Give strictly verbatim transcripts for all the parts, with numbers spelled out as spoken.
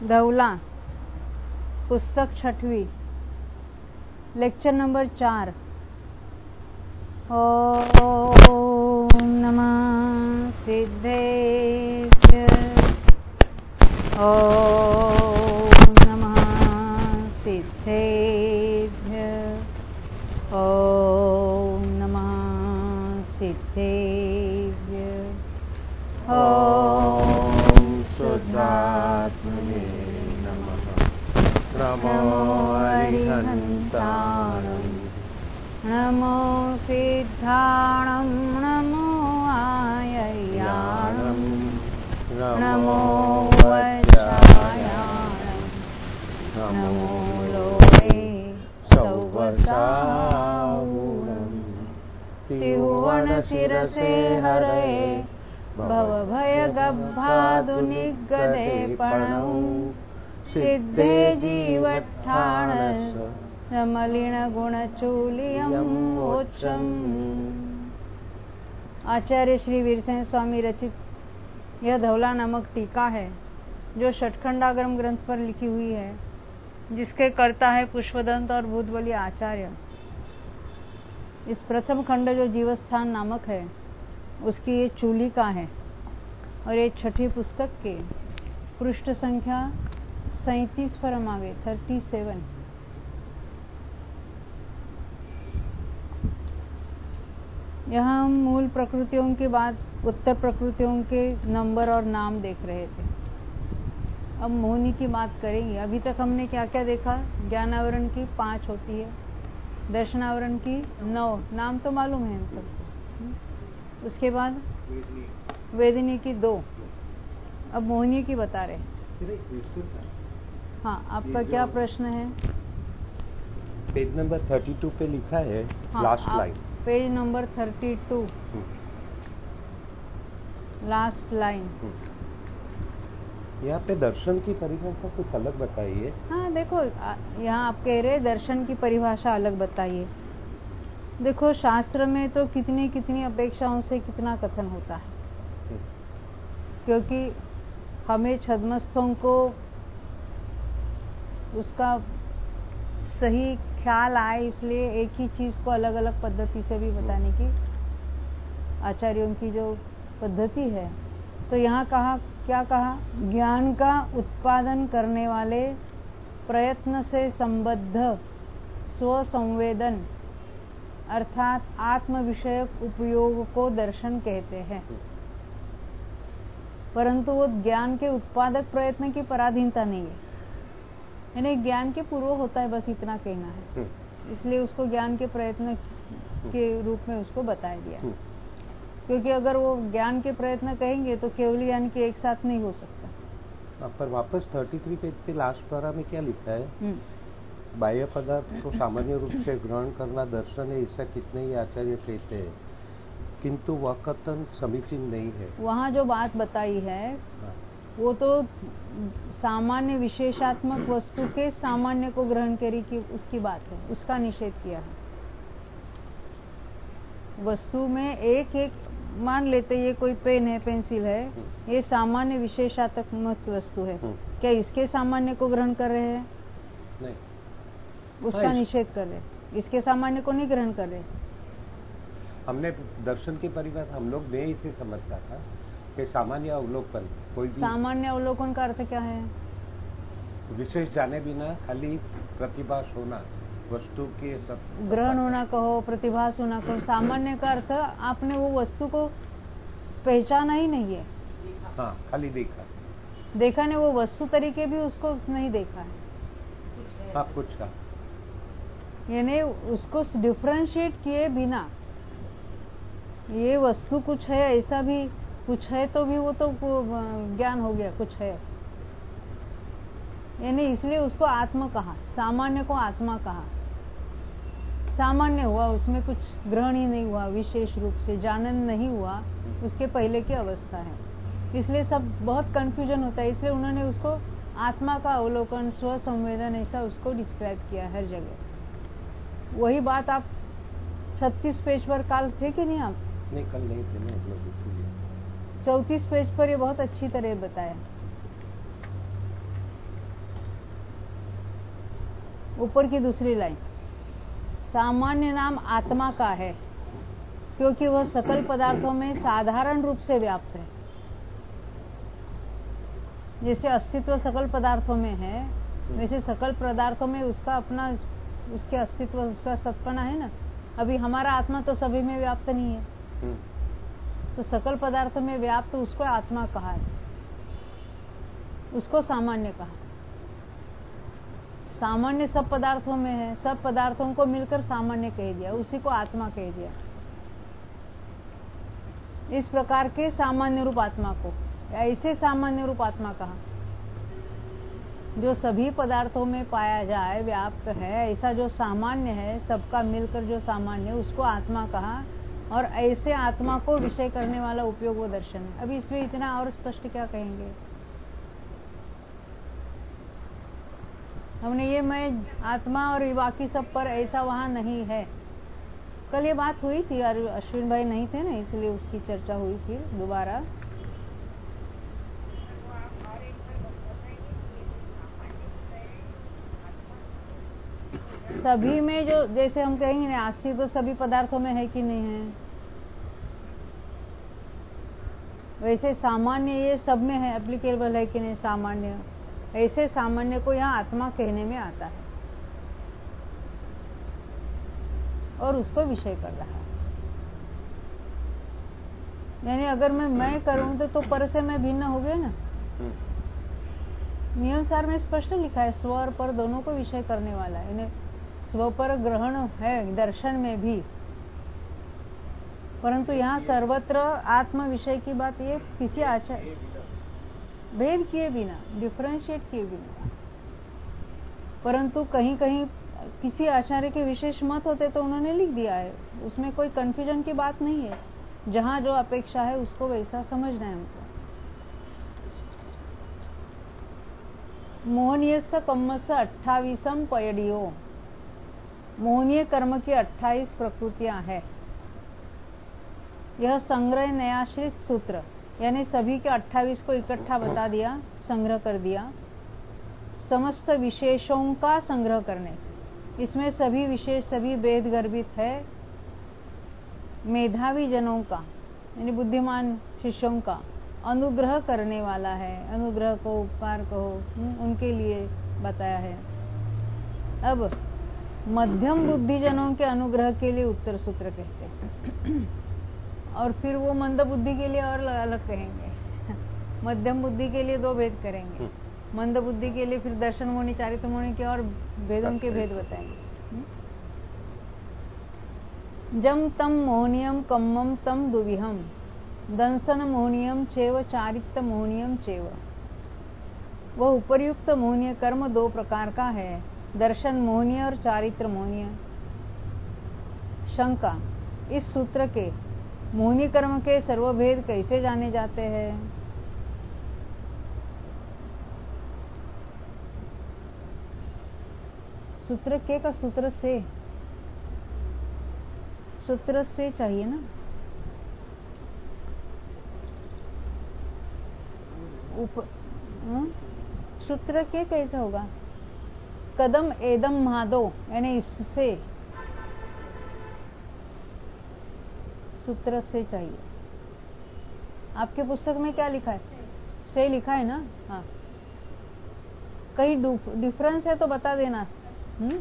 धवला, पुस्तक छठवीं, lecture number चार। ओम नमः सिद्धेभ्य, ओम नमः सिद्धेभ्य, ओम नमः सिद्धेभ्य, ओम शुद्धात्मने नमः। नमो अरिहन्ताणं, नमो सिद्धाणं, नमो आययाणं, नमो वज्रायाणं, नमो लोके सौवसावूणं, त्रिभुवनशिरसे हरये भवभयगब्बाधुनिगदे पणौ, सिद्धे जीवट्ठाणस मलिनगुणचूलियं मोक्षम्। आचार्य श्री वीरसेन स्वामी रचित यह धवला नामक टीका है, जो षटखंडागम ग्रंथ पर लिखी हुई है, जिसके कर्ता है पुष्पदंत और भूतबली आचार्य। इस प्रथम खंड जो जीवस्थान नामक है, उसकी ये चूलिका है और ये छठी पुस्तक के पृष्ठ संख्या सैंतीस पर हम आ गए, थर्टी सेवन। यहाँ हम मूल प्रकृतियों के बाद उत्तर प्रकृतियों के नंबर और नाम देख रहे थे। अब मोहिनी की बात करेंगे। अभी तक हमने क्या क्या देखा? ज्ञानावरण की पांच होती है, दर्शनावरण की नौ, नाम तो मालूम है हम सबको। उसके बाद वेदिनी की दो। अब मोहिनी की बता रहे। हाँ, आपका क्या प्रश्न है? पेज नंबर थर्टी टू पे लिखा है, हाँ, last line. Page number thirty two, last line. यहाँ पे दर्शन की परिभाषा कुछ अलग बताइए। हाँ देखो, यहाँ आप कह रहे दर्शन की परिभाषा अलग बताइए। देखो, शास्त्र में तो कितनी कितनी अपेक्षाओं से कितना कथन होता है, क्योंकि हमें छद्मस्थों को उसका सही ख्याल आए, इसलिए एक ही चीज को अलग अलग पद्धति से भी बताने की आचार्यों की जो पद्धति है। तो यहाँ कहा, क्या कहा? ज्ञान का उत्पादन करने वाले प्रयत्न से संबद्ध स्वसंवेदन अर्थात आत्म विषयक उपयोग को दर्शन कहते हैं, परंतु वो ज्ञान के उत्पादक प्रयत्न की पराधीनता नहीं है। यानी ज्ञान के पूर्व होता है, बस इतना कहना है। इसलिए उसको ज्ञान के प्रयत्न के रूप में उसको बताया गया, क्योंकि अगर वो ज्ञान के प्रयत्न कहेंगे तो केवल ज्ञान के एक साथ नहीं हो सकता। पर वापस तैंतीस पेज के लास्ट पारा में क्या लिखा है? बाह्य पदार्थ को सामान्य रूप से ग्रहण करना दर्शन है, ऐसा कितने ही आचार्य कहते हैं, किंतु वह कथन समीचीन नहीं है। वहाँ जो बात बताई है वो तो सामान्य विशेषात्मक वस्तु के सामान्य को ग्रहण करी की उसकी बात है, उसका निषेध किया है। वस्तु में एक एक मान लेते, ये कोई पेन है, पेंसिल है, ये सामान्य विशेषात्मक वस्तु है, क्या इसके सामान्य को ग्रहण कर रहे हैं? नहीं, उसका निषेध कर रहे, इसके सामान्य को नहीं ग्रहण कर रहे। हमने दर्शन की परिभाषा हम लोग मैं इसे समझता था कि सामान्य अवलोकन, कोई भी सामान्य अवलोकन का अर्थ क्या है? विशेष जाने बिना खाली प्रतिभास होना, वस्तु के सब ग्रहण होना कहो, प्रतिभास होना कहो। सामान्य का अर्थ आपने वो वस्तु को पहचाना ही नहीं है। हाँ, खाली देखा देखा नहीं, वो वस्तु तरीके भी उसको नहीं देखा है। हाँ, कुछ का यानी उसको डिफरेंशिएट किए बिना ये वस्तु कुछ है, ऐसा भी कुछ है तो भी वो तो ज्ञान हो गया, कुछ है। यानी इसलिए उसको आत्मा कहा, सामान्य को आत्मा कहा। सामान्य हुआ, उसमें कुछ ग्रहण ही नहीं हुआ, विशेष रूप से जानन नहीं हुआ, उसके पहले की अवस्था है। इसलिए सब बहुत कंफ्यूजन होता है, इसलिए उन्होंने उसको आत्मा का अवलोकन, स्व संवेदन, ऐसा उसको डिस्क्राइब किया हर जगह। वही बात आप छत्तीस पेज पर काल थे कि नहीं आप? नहीं, कल नहीं थे ना, चौतीस पेज पर ये बहुत अच्छी तरह बताया। ऊपर की दूसरी लाइन, सामान्य नाम आत्मा का है क्योंकि वह सकल पदार्थों में साधारण रूप से व्याप्त है। जैसे अस्तित्व सकल पदार्थों में है, वैसे सकल पदार्थों में उसका अपना, उसके अस्तित्व, उसका सत्पना है ना। अभी हमारा आत्मा तो सभी में व्याप्त नहीं है, तो सकल पदार्थों में व्याप्त उसको आत्मा कहा है, उसको सामान्य कहा। सामान्य सब पदार्थों में है, सब पदार्थों को मिलकर सामान्य कह दिया, उसी को आत्मा कह दिया। इस प्रकार के सामान्य रूप आत्मा को, ऐसे सामान्य रूप आत्मा कहा जो सभी पदार्थों में पाया जाए, व्याप्त है, ऐसा जो सामान्य है, सबका मिलकर जो सामान्य है, उसको आत्मा कहा। और ऐसे आत्मा को विषय करने वाला उपयोग वो दर्शन है। अभी इसमें इतना और स्पष्ट क्या कहेंगे। हमने ये मैं आत्मा और बाकी सब पर ऐसा वहां नहीं है, कल ये बात हुई थी और अश्विन भाई नहीं थे ना, इसलिए उसकी चर्चा हुई थी दोबारा। सभी में जो, जैसे हम कहेंगे ना, अस्तित्व तो सभी पदार्थों में है कि नहीं है, वैसे सामान्य ये सब में है, एप्लीकेबल है कि नहीं सामान्य, ऐसे सामान्य को यहाँ आत्मा कहने में आता है और उसको विषय कर रहा है। यानी अगर मैं मैं करूं तो, तो पर से मैं भिन्न हो गया ना। नियम सार में स्पष्ट लिखा है, स्व और पर दोनों को विषय करने वाला है। यानी स्व पर ग्रहण है दर्शन में भी, परंतु यहाँ सर्वत्र आत्म विषय की बात, ये किसी आचार्य भेद किए बिना, डिफरेंशिएट किए बिना, परंतु कहीं कहीं किसी आचार्य के विशेष मत होते तो उन्होंने लिख दिया है, उसमें कोई कंफ्यूजन की बात नहीं है। जहां जो अपेक्षा है उसको वैसा समझना है हमको। मोहनीय कम्मस अट्ठावीसम पयडियो, मोहनीय कर्म की अट्ठाईस प्रकृतियां हैं। यह संग्रह नयाश्रित सूत्र, यानी सभी के अट्ठाईस को इकट्ठा बता दिया, संग्रह कर दिया समस्त विशेषों का संग्रह करने से। इसमें सभी विशेष, सभी भेद गर्भित है। मेधावी जनों का, यानी बुद्धिमान शिष्यों का अनुग्रह करने वाला है। अनुग्रह को उपकार कहो, उनके लिए बताया है। अब मध्यम बुद्धि जनों के अनुग्रह के लिए उत्तर सूत्र कहते हैं, और फिर वो मंद बुद्धि के लिए और अलग कहेंगे। मध्यम बुद्धि के लिए दो भेद करेंगे, मंद बुद्धि के लिए फिर दर्शन मुनि, चारित्र मुनि के और भेदों के भेद बताएंगे। जम तम मोहनियम कम्मम तम दुविहम, दंसन मोहनियम चेव चारित्र मोहनियम चेव। वह उपर्युक्त मोहनीय कर्म दो प्रकार का है, दर्शन मोहनीय और चारित्र मोहनीय। शंका, इस सूत्र के मोहनीय कर्म के सर्वभेद कैसे जाने जाते हैं। सूत्र के का सूत्र से, सूत्र से चाहिए ना। ऊपर सूत्र के कैसा होगा, कदम एदम महादो, यानी इससे, सूत्र से चाहिए। आपके पुस्तक में क्या लिखा है, से लिखा है ना। हाँ, कहीं डिफरेंस है तो बता देना। हम्म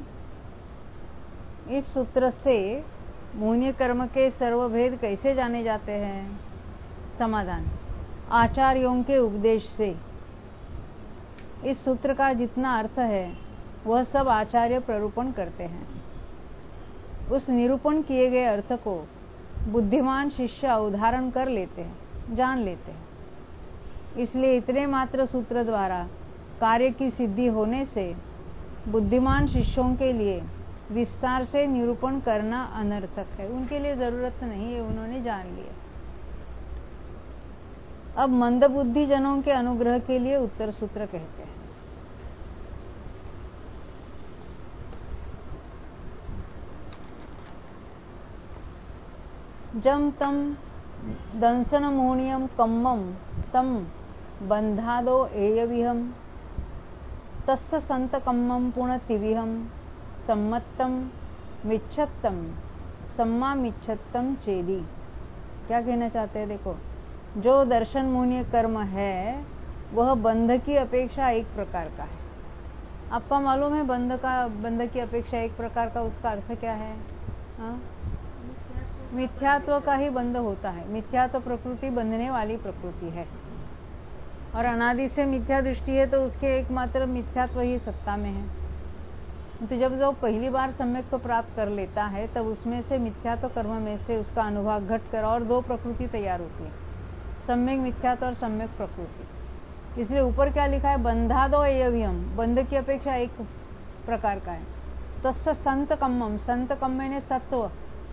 इस सूत्र से मोहनीय कर्म के सर्वभेद कैसे जाने जाते हैं। समाधान, आचार्यों के उपदेश से। इस सूत्र का जितना अर्थ है वह सब आचार्य प्ररूपण करते हैं। उस निरूपण किए गए अर्थ को बुद्धिमान शिष्य उदाहरण कर लेते हैं, जान लेते हैं। इसलिए इतने मात्र सूत्र द्वारा कार्य की सिद्धि होने से बुद्धिमान शिष्यों के लिए विस्तार से निरूपण करना अनर्थक है। उनके लिए जरूरत नहीं है, उन्होंने जान लिया। अब मंद बुद्धि जनों के अनुग्रह के लिए उत्तर सूत्र कहते हैं। जम तम दंसन मोहनियम कम्मम तम बंधादो एयविहम, तस्य संत कम्मम पुनतिविहम, सम्मतम मिच्छत्तम सम्मा मिच्छत्तम चेदी। क्या कहना चाहते हैं? देखो, जो दर्शन मोहनीय कर्म है वह बंध की अपेक्षा एक प्रकार का है। आपका मालूम है बंध का बंध की अपेक्षा एक प्रकार का, उसका अर्थ क्या है? हा? मिथ्यात्व का ही बंध होता है। मिथ्यात्व प्रकृति बंधने वाली प्रकृति है और अनादि से मिथ्या दृष्टि है, तो उसके एकमात्र मिथ्यात्व ही सत्ता में है। तो जब जो पहली बार सम्यक को प्राप्त कर लेता है तब उसमें से मिथ्यात्व कर्म में से उसका अनुभव घट कर और दो प्रकृति तैयार होती है, सम्यक मिथ्यात्व और सम्यक प्रकृति। इसलिए ऊपर क्या लिखा है? बंधादो एयवियम, बंध की अपेक्षा एक प्रकार का है। तस्य संत कम्मम, संत कम्म ने सत्व,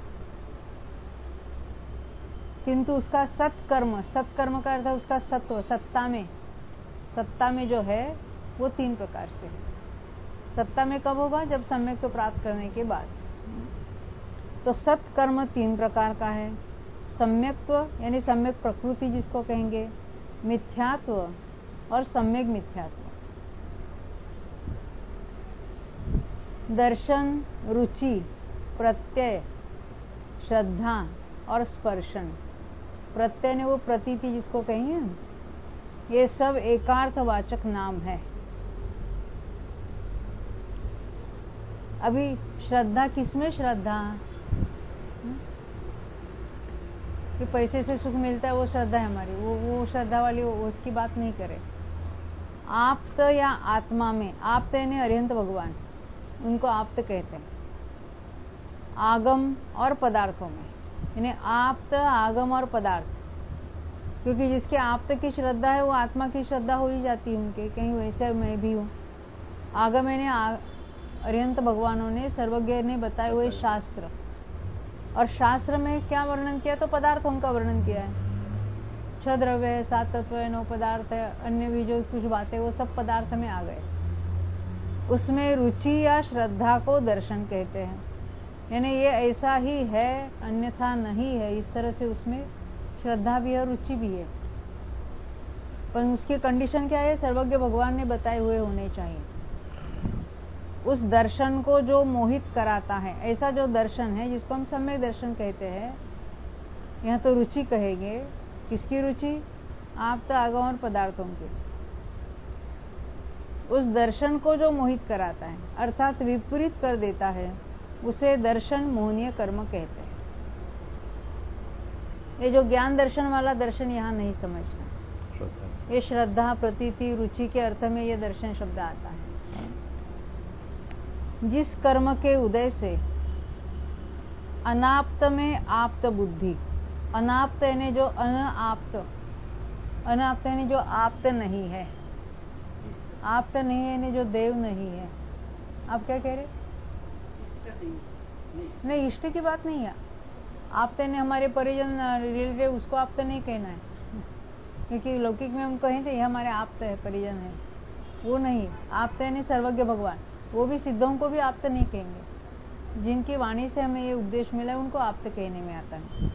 किंतु उसका सत्कर्म, सत्कर्म का अर्थ उसका सत्व, सत्ता में, सत्ता में जो है वो तीन प्रकार से है। सत्ता में कब होगा? जब सम्यक को प्राप्त करने के बाद। तो सत्कर्म तीन प्रकार का है, सम्यक्त्व यानी सम्यक प्रकृति जिसको कहेंगे, मिथ्यात्व और सम्यक मिथ्यात्व। दर्शन, रुचि, प्रत्यय, श्रद्धा और स्पर्शन। प्रत्यय ने वो प्रतीति जिसको कहेंगे, ये सब एकार्थवाचक नाम है। अभी श्रद्धा, किसमें श्रद्धा? कि पैसे से सुख मिलता है वो श्रद्धा है हमारी, वो वो श्रद्धा वाली, वो उसकी बात नहीं करे। आप्त या आत्मा में, आप्त यानी अरिहंत भगवान, उनको आप्त कहते हैं। आगम और पदार्थों में, यानी आप्त, आगम और पदार्थ, क्योंकि जिसके आप्त की श्रद्धा है वो आत्मा की श्रद्धा हो ही जाती है उनके, कहीं वैसे मैं भी हूँ। आगम यानी अरिहंत भगवानों ने, सर्वज्ञ ने बताए हुए शास्त्र, और शास्त्र में क्या वर्णन किया? तो पदार्थों का वर्णन किया है। छह द्रव्य है, सात तत्व है, नौ पदार्थ है, अन्य भी जो कुछ बातें वो सब पदार्थ में आ गए। उसमें रुचि या श्रद्धा को दर्शन कहते हैं, यानी ये ऐसा ही है अन्यथा नहीं है, इस तरह से उसमें श्रद्धा भी है, रुचि भी है। पर उसकी कंडीशन क्या है? सर्वज्ञ भगवान ने बताए हुए होने चाहिए। उस दर्शन को जो मोहित कराता है, ऐसा जो दर्शन है जिसको हम सम्यक दर्शन कहते हैं, यहाँ तो रुचि कहेंगे। किसकी रुचि? आप तो आगम और पदार्थों की। उस दर्शन को जो मोहित कराता है अर्थात विपरीत कर देता है, उसे दर्शन मोहनीय कर्म कहते हैं। ये जो ज्ञान दर्शन वाला दर्शन यहाँ नहीं समझना। ये श्रद्धा, प्रतीति, रुचि के अर्थ में ये दर्शन शब्द आता है। जिस कर्म के उदय से अनाप्त में आप्त बुद्धि, अनाप्त यानी जो अनाप्त, अनाप्त यानी जो आप्त नहीं है, आप्त नहीं है यानी जो देव नहीं है। आप क्या कह रहे? नहीं, इष्ट की बात नहीं है। आप्त यानी हमारे परिजन, रिलेटिव, उसको आप्त नहीं कहना है, क्योंकि लौकिक में हम कहें थे ये हमारे आप्त है, परिजन है, वो नहीं। आप्त यानी सर्वज्ञ भगवान, वो भी सिद्धों को भी आप्त नहीं कहेंगे। जिनकी वाणी से हमें ये उपदेश मिला है उनको आप्त कहने में आता है।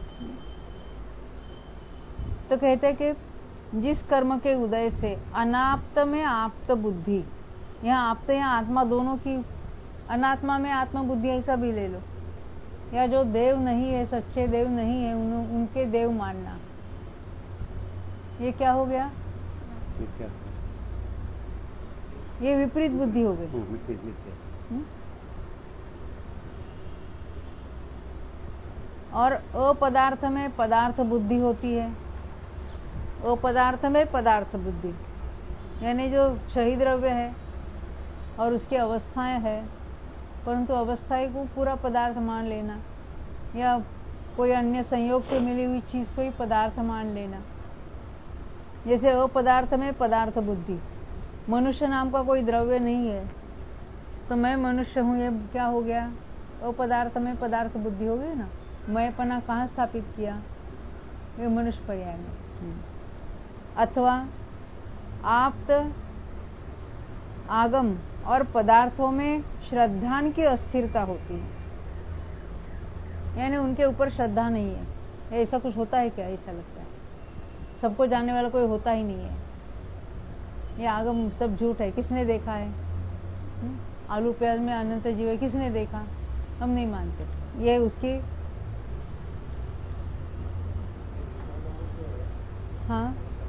तो कहते हैं कि जिस कर्म के उदय से अनाप्त में आप्त बुद्धि, यहाँ आप्त यहाँ आत्मा दोनों की, अनात्मा में आत्मा बुद्धि ऐसा भी ले लो, या जो देव नहीं है, सच्चे देव नहीं है, उन, उनके देव मानना, ये क्या हो गया? ये क्या? ये विपरीत बुद्धि हो गई। और अपदार्थ में पदार्थ बुद्धि होती है, अपदार्थ में पदार्थ बुद्धि, यानी जो क्षयी द्रव्य है और उसकी अवस्थाएं है, परंतु अवस्थाएं को पूरा पदार्थ मान लेना, या कोई अन्य संयोग से मिली हुई चीज को ही पदार्थ मान लेना। जैसे अपदार्थ में पदार्थ बुद्धि, मनुष्य नाम का कोई द्रव्य नहीं है तो मैं मनुष्य हूँ, ये क्या हो गया? अपदार्थ में पदार्थ बुद्धि हो गई ना। मैं पना कहाँ स्थापित किया? ये मनुष्य पर्याय में। अथवा आप्त, आगम और पदार्थों में श्रद्धान की अस्थिरता होती है, यानी उनके ऊपर श्रद्धा नहीं है। ऐसा कुछ होता है क्या? ऐसा लगता है सबको जानने वाला कोई होता ही नहीं है। ये आगम सब झूठ है, किसने देखा है? आलू प्याज में अनंत जीव है, किसने देखा? हम नहीं मानते। ये उसकी हाँ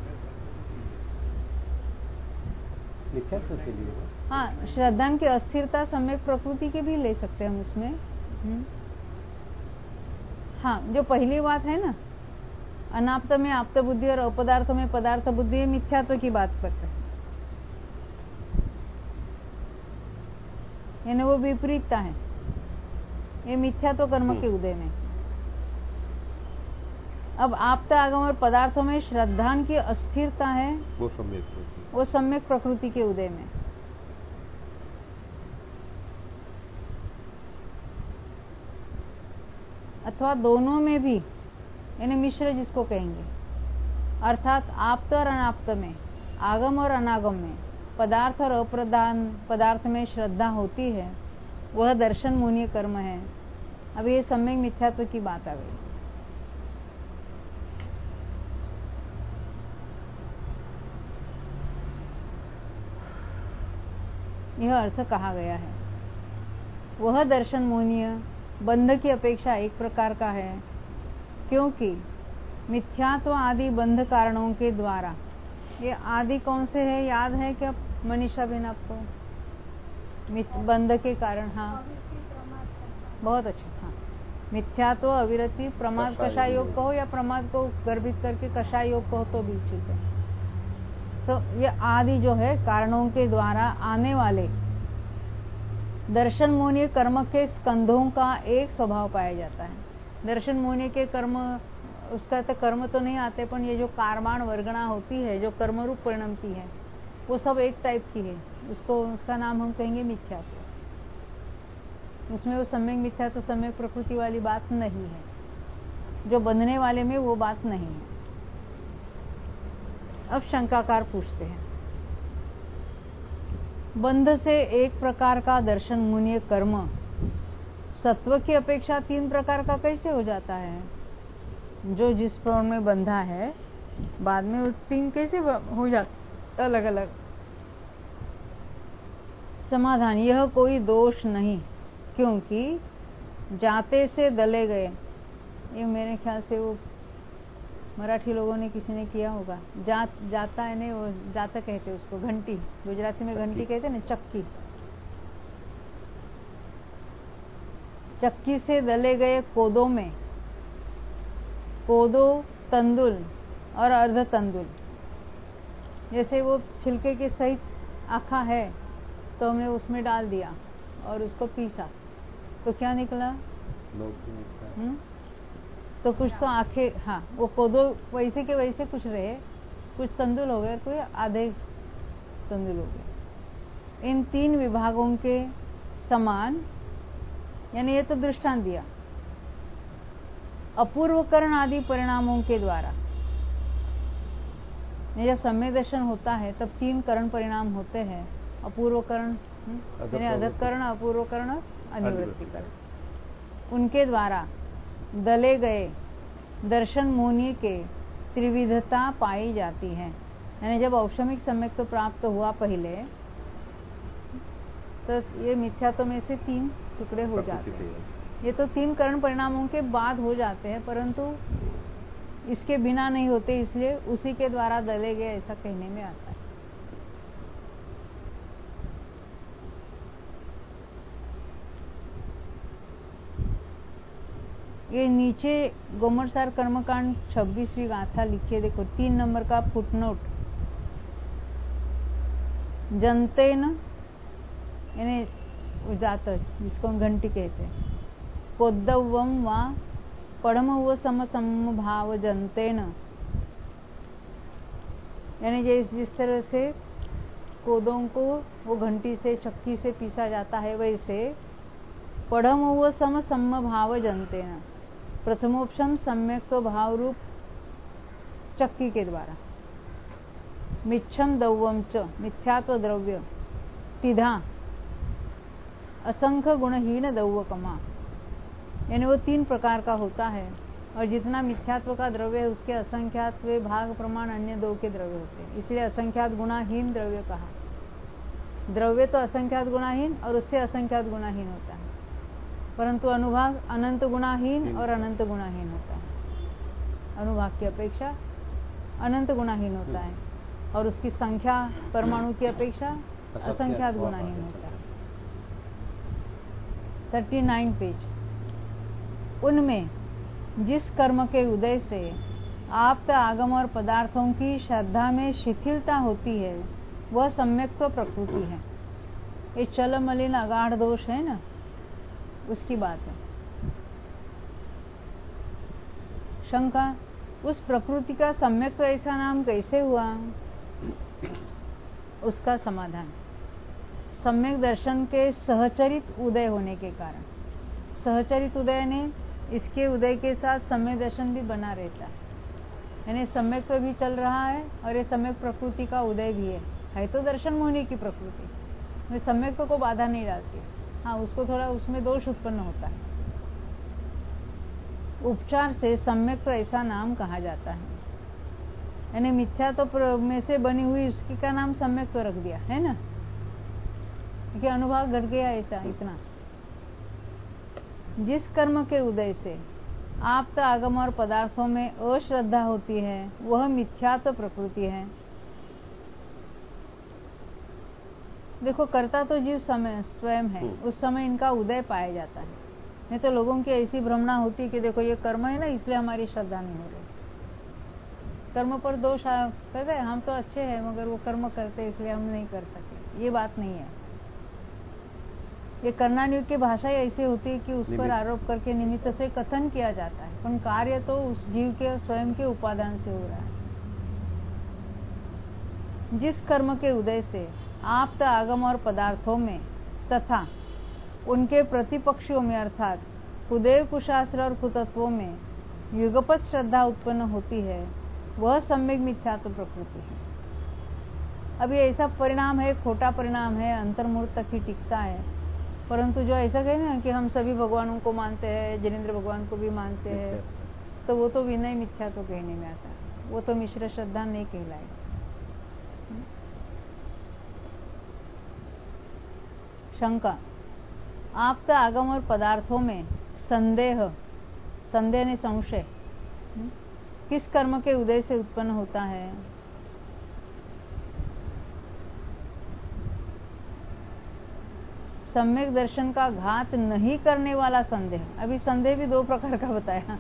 मिथ्यात्व के लिए हाँ श्रद्धा की अस्थिरता सम्यक प्रकृति के भी ले सकते हैं हम उसमें। हुँ? हाँ, जो पहली बात है ना, अनाप्त में आप्त बुद्धि और अपदार्थ में पदार्थ बुद्धि, ये मिथ्यात्व की बात करते हैं, यानी वो विपरीतता है। ये मिथ्यात्व कर्म के उदय में। अब आप्त आगम और पदार्थों में श्रद्धा की अस्थिरता है, वो सम्यक वो सम्यक प्रकृति के उदय में। अथवा दोनों में भी, यानी मिश्र जिसको कहेंगे, अर्थात आप्त और अनाप्त में, आगम और अनागम में, पदार्थ और अप्रधान पदार्थ में श्रद्धा होती है, वह दर्शन मूल्य कर्म है। अब ये सम्यक मिथ्यात्व की बात आ गई। यह अर्थ कहा गया है। वह दर्शन मोहनीय बंध की अपेक्षा एक प्रकार का है, क्योंकि मिथ्यात्व आदि बंध कारणों के द्वारा, ये आदि कौन से है याद है क्या मनीषा बेन आपको? बंध के कारण, हाँ बहुत अच्छा। हाँ, मिथ्यात्व, अविरति, प्रमाद कषाय योग कहो या प्रमाद को गर्भित करके कषाय योग कहो तो भी ठीक है। तो ये आदि जो है कारणों के द्वारा आने वाले दर्शन मोहनीय कर्म के स्कंधों का एक स्वभाव पाया जाता है। दर्शन मोहनीय के कर्म, उसका तो कर्म तो नहीं आते, पर ये जो कारमाण वर्गणा होती है, जो कर्म रूप परिणमती है, वो सब एक टाइप की है। उसको उसका नाम हम कहेंगे मिथ्यात्व। उसमें वो सम्यक मिथ्यात्व, सम्यक प्रकृति वाली बात नहीं है। जो बंधने वाले में वो बात नहीं है। अब शंकाकार पूछते हैं, बंध से एक प्रकार का दर्शन मूल्य कर्म सत्व की अपेक्षा तीन प्रकार का कैसे हो जाता है? जो जिस प्रमाण में बंधा है, बाद में वो तीन कैसे हो जाता अलग अलग? समाधान, यह कोई दोष नहीं, क्योंकि जाते से दले गए, ये मेरे ख्याल से वो मराठी लोगों ने किसी ने किया होगा। जात जाता है नहीं, वो जाता कहते उसको, घंटी, गुजराती में घंटी कहते ना, चक्की। चक्की से दले गए कोदों में, कोदो, तंदुल और अर्ध तंदुल, जैसे वो छिलके के सहित आखा है तो हमने उसमें डाल दिया और उसको पीसा, तो क्या निकला? हुँ? तो कुछ तो आंखें, हाँ, वो कोदो वैसे के वैसे कुछ रहे, कुछ तंदुल हो गए, कोई आधे तंदुल हो गए। इन तीन विभागों के समान, यानी ये तो दृष्टांत दिया, अपूर्वकरण आदि परिणामों के द्वारा। जब सम्यक दर्शन होता है तब तीन करण परिणाम होते हैं, अपूर्वकरण यानी अधकरण, अपूर्वकरण और अनिवृत्तिकरण। उनके द्वारा दले गए दर्शन मूल्य के त्रिविधता पाई जाती है। यानी जब औषमिक सम्यक तो प्राप्त हुआ पहले, तो ये मिथ्यात्व में से तीन टुकड़े हो जाते हैं। ये तो तीन करण परिणामों के बाद हो जाते हैं, परंतु इसके बिना नहीं होते, इसलिए उसी के द्वारा दले गए ऐसा कहने में आता है। ये नीचे गोमरसार कर्मकांड छब्बीसवीं गाथा लिखी है, देखो तीन नंबर का फुटनोट। जनतेन यानी जात, जिसको हम घंटी कहते हैं, कोद्दवम वा पढ़म व सम समभाव जनतेन, यानी जिस जिस तरह से कोदों को वो घंटी से, चक्की से पीसा जाता है, वैसे पढ़म व सम समभाव जनतेन, प्रथमोपशम सम्यक तो भाव रूप चक्की के द्वारा। मिच्छम दौवम च मिथ्यात्व द्रव्य तिधा असंख्य गुणहीन दौवकमा, यानी वो तीन प्रकार का होता है, और जितना मिथ्यात्व का द्रव्य है उसके असंख्यात भाग प्रमाण अन्य दो के द्रव्य होते हैं, इसलिए असंख्यात गुणाहीन द्रव्य कहा। द्रव्य तो असंख्यात गुणाहीन और उससे असंख्यात गुणाहीन होता है, परंतु अनुभाग अनंत गुणाहीन और अनंत गुणाहीन होता है। अनुभाग की अपेक्षा अनंत गुणाहीन होता है और उसकी संख्या परमाणु की अपेक्षा असंख्यात गुणाहीन होता है। Thirty nine page. उनमें जिस कर्म के उदय से आप्त आगम और पदार्थों की श्रद्धा में शिथिलता होती है वह सम्यक्त्व प्रकृति है। ये चल मलिन अगाढ़ दोष है ना, उसकी बात है। शंका, उस प्रकृति का सम्यक्त्व ऐसा नाम कैसे हुआ? उसका समाधान, सम्यक दर्शन के सहचरित उदय होने के कारण। सहचरित उदय ने इसके उदय के साथ सम्यक दर्शन भी बना रहता है, यानी सम्यक तो भी चल रहा है और ये सम्यक प्रकृति का उदय भी है। है तो दर्शन मोहिनी की प्रकृति, में सम्यक को बाधा नहीं डालती। हाँ, उसको थोड़ा उसमें दोष उत्पन्न होता है। उपचार से सम्यक तो ऐसा नाम कहा जाता है, यानी मिथ्या तो में से बनी हुई उसकी का नाम सम्यक तो रख दिया है ना, कि अनुभव घट गया ऐसा इतना। जिस कर्म के उदय से आप्त आगम और पदार्थों में अश्रद्धा होती है वह मिथ्यात्व प्रकृति है। देखो, कर्ता तो जीव समय स्वयं है, उस समय इनका उदय पाया जाता है। नहीं तो लोगों की ऐसी भ्रमणा होती है कि देखो ये कर्म है ना, इसलिए हमारी श्रद्धा नहीं हो रही। कर्म पर दोष कहते हैं हम तो अच्छे हैं मगर वो कर्म करते इसलिए हम नहीं कर सके, ये बात नहीं है। ये कर्णानुग की भाषा ऐसी होती है कि उस पर आरोप करके निमित्त से कथन किया जाता है, पर कार्य तो उस जीव के स्वयं के उपादान से हो रहा है। जिस कर्म के उदय से आप्त आगम और पदार्थों में तथा उनके प्रतिपक्षियों में अर्थात कुदेव कुशास्त्र और कुतत्वों में युगपत श्रद्धा उत्पन्न होती है वह सम्यक मिथ्यात्व प्रकृति है। अब ये ऐसा परिणाम है, खोटा परिणाम है, अंतर्मूर्त तक ही टिकता है। परंतु जो ऐसा कहे ना कि हम सभी भगवानों को मानते हैं, जिनेन्द्र भगवान को भी मानते हैं, तो वो तो विनय मिथ्यात्व कहने में आता है, वो तो मिश्र श्रद्धा नहीं कहलाएगा। शंका, आप्त आगम और पदार्थों में संदेह, संदेह ने संशय किस कर्म के उदय से उत्पन्न होता है? सम्यक दर्शन का घात नहीं करने वाला संदेह। अभी संदेह भी दो प्रकार का बताया।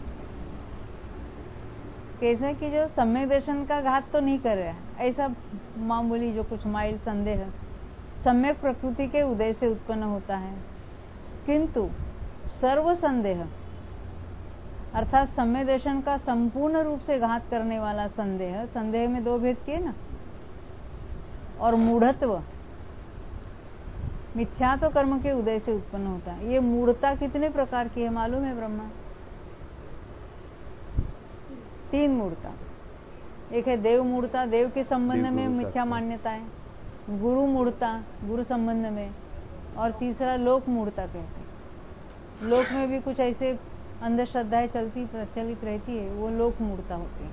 कैसे कि जो सम्यक दर्शन का घात तो नहीं कर रहा है, ऐसा मामूली जो कुछ माइल संदेह सम्यक प्रकृति के उदय से उत्पन्न होता है, किंतु सर्व संदेह अर्थात सम्यक दर्शन का संपूर्ण रूप से घात करने वाला संदेह, संदेह में दो भेद किए ना, और मूढ़त्व मिथ्यात्व कर्म के उदय से उत्पन्न होता है। ये मूढ़ता कितने प्रकार की है मालूम है ब्रह्मा? तीन मूढ़ता। एक है देव मूढ़ता, देव के संबंध में मिथ्या मान्यता है। गुरु मूढ़ता, गुरु संबंध में। और तीसरा लोक मूढ़ता कहते हैं। लोक में भी कुछ ऐसे अंधश्रद्धाएं चलती प्रचलित रहती है, वो लोक मूढ़ता होती है।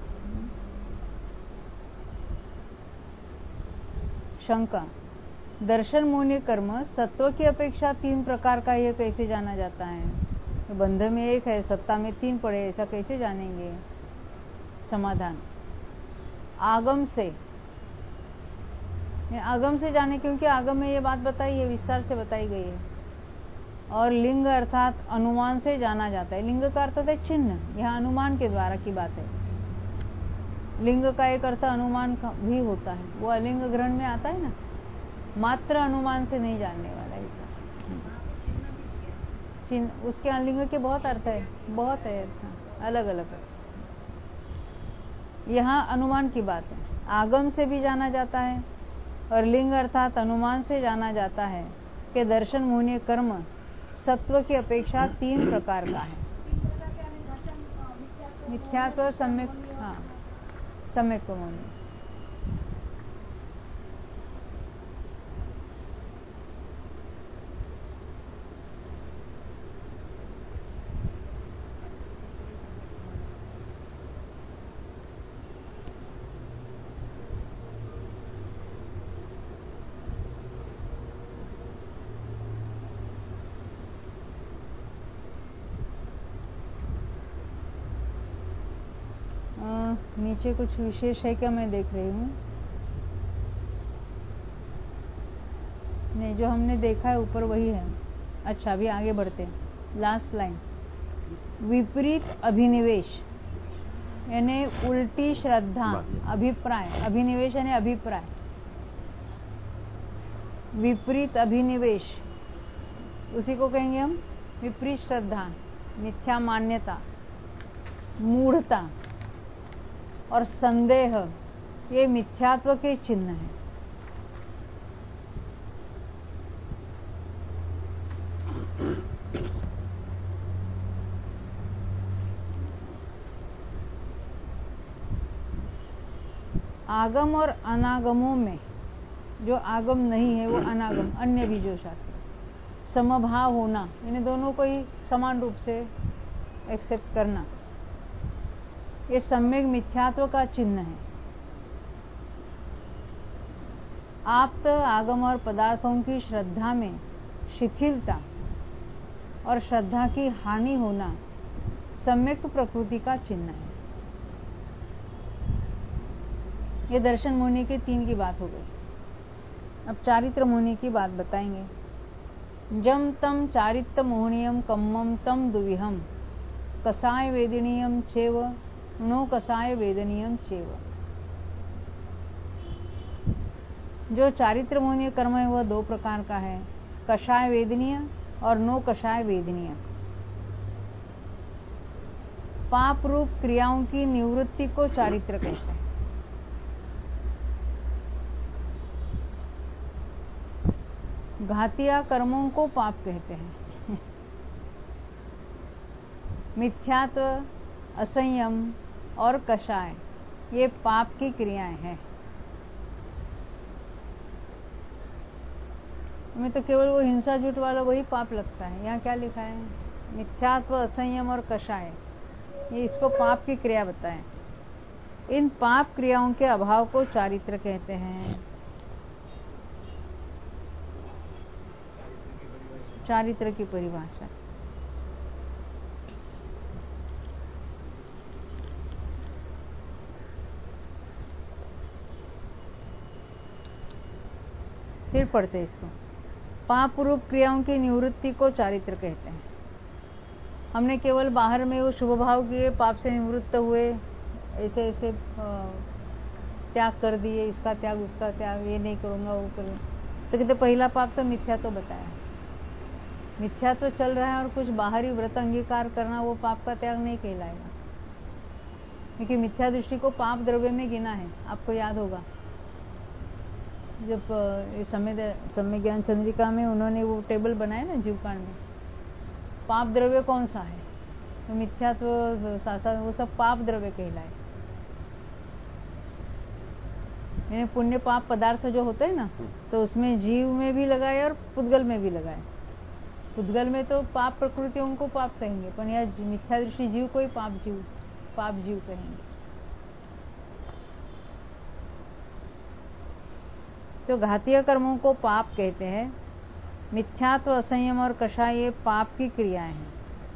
शंका, दर्शन मोहनीय कर्म सत्व की अपेक्षा तीन प्रकार का यह कैसे जाना जाता है? तो बंध में एक है, सत्ता में तीन पड़े, ऐसा कैसे जानेंगे? समाधान, आगम से, आगम से जाने, क्योंकि आगम में ये बात बताई है, विस्तार से बताई गई है। और लिंग अर्थात अनुमान से जाना जाता है। लिंग का अर्थ है चिन्ह, यह अनुमान के द्वारा की बात है। लिंग का एक अर्थ अनुमान भी होता है, वो अलिंग ग्रहण में आता है ना, मात्र अनुमान से नहीं जानने वाला ऐसा चिन्ह। उसके अलिंग के बहुत अर्थ है, बहुत है अर्थ, अलग अलग है। यहाँ अनुमान की बात है। आगम से भी जाना जाता है और लिंग अर्थात अनुमान से जाना जाता है कि दर्शन मोहनीय कर्म सत्व की अपेक्षा तीन प्रकार का है। मिथ्यात्व, सम्यक, हाँ सम्यक मोहनीय। नीचे कुछ विशेष है क्या? मैं देख रही हूँ। नहीं, जो हमने देखा है ऊपर वही है। अच्छा, अभी आगे बढ़ते हैं। लास्ट लाइन, विपरीत अभिनिवेश यानी उल्टी श्रद्धा, अभिप्राय। अभिनिवेश यानी अभिप्राय। विपरीत अभिनिवेश उसी को कहेंगे हम विपरीत श्रद्धा, मिथ्या मान्यता, मूढ़ता और संदेह, ये मिथ्यात्व के चिन्ह हैं। आगम और अनागमों में जो आगम नहीं है वो अनागम, अन्य भी जो शास्त्र, समभाव होना, इन्हें दोनों को ही समान रूप से एक्सेप्ट करना, ये सम्यक मिथ्यात्व का चिन्ह है। आप्त आगम और पदार्थों की श्रद्धा में शिथिलता और श्रद्धा की हानि होना सम्यक प्रकृति का चिन्ह है। ये दर्शन मुनि के तीन की बात हो गई। अब चारित्र मुनि की बात बताएंगे। जम तम चारित्र मोहनीयम कम्मम तम दुविहम कसाय वेदनीयम चेव नो कसाय वेदनीयम चेव। जो चारित्र मोहनीय कर्म है वह दो प्रकार का है, कषाय वेदनीय और नो कषाय वेदनीय। पाप रूप क्रियाओं की निवृत्ति को चारित्र कहते हैं। घातिया कर्मों को पाप कहते हैं। मिथ्यात्व, असंयम और कषाय ये पाप की क्रियाएं हैं। हमें तो केवल वो हिंसा झूठ वाला वही पाप लगता है। यहाँ क्या लिखा है? मिथ्यात्व, असंयम और कषाय, ये इसको पाप की क्रिया बताएं। इन पाप क्रियाओं के अभाव को चारित्र कहते हैं। चारित्र की परिभाषा, फिर पढ़ते इसको। पाप रूप क्रियाओं की निवृत्ति को चारित्र कहते हैं। हमने केवल बाहर में वो शुभ भाव किए, पाप से निवृत्त हुए, ऐसे ऐसे त्याग कर दिए, इसका त्याग उसका त्याग, ये नहीं करूंगा वो करूंगा, तो कहते पहला पाप तो मिथ्या तो बताया। मिथ्या तो चल रहा है और कुछ बाहरी व्रत अंगीकार करना वो पाप का त्याग नहीं कहलाएगा, क्योंकि मिथ्या दृष्टि को पाप द्रव्य में गिना है। आपको याद होगा जब समय समय ज्ञान चंद्रिका में उन्होंने वो टेबल बनाया ना जीवकांड में, पाप द्रव्य कौन सा है, तो मिथ्यात्व, सासा, वो सब पाप द्रव्य कहलाए। यानी पुण्य पाप पदार्थ जो होते हैं ना, तो उसमें जीव में भी लगाए और पुद्गल में भी लगाए। पुद्गल में तो पाप प्रकृतियों को पाप कहेंगे, पर यह मिथ्या दृष्टि जीव को ही पाप जीव पाप जीव कहेंगे। तो घातीय कर्मों को पाप कहते हैं। मिथ्यात्व, असंयम और कषाय ये पाप की क्रियाएं हैं।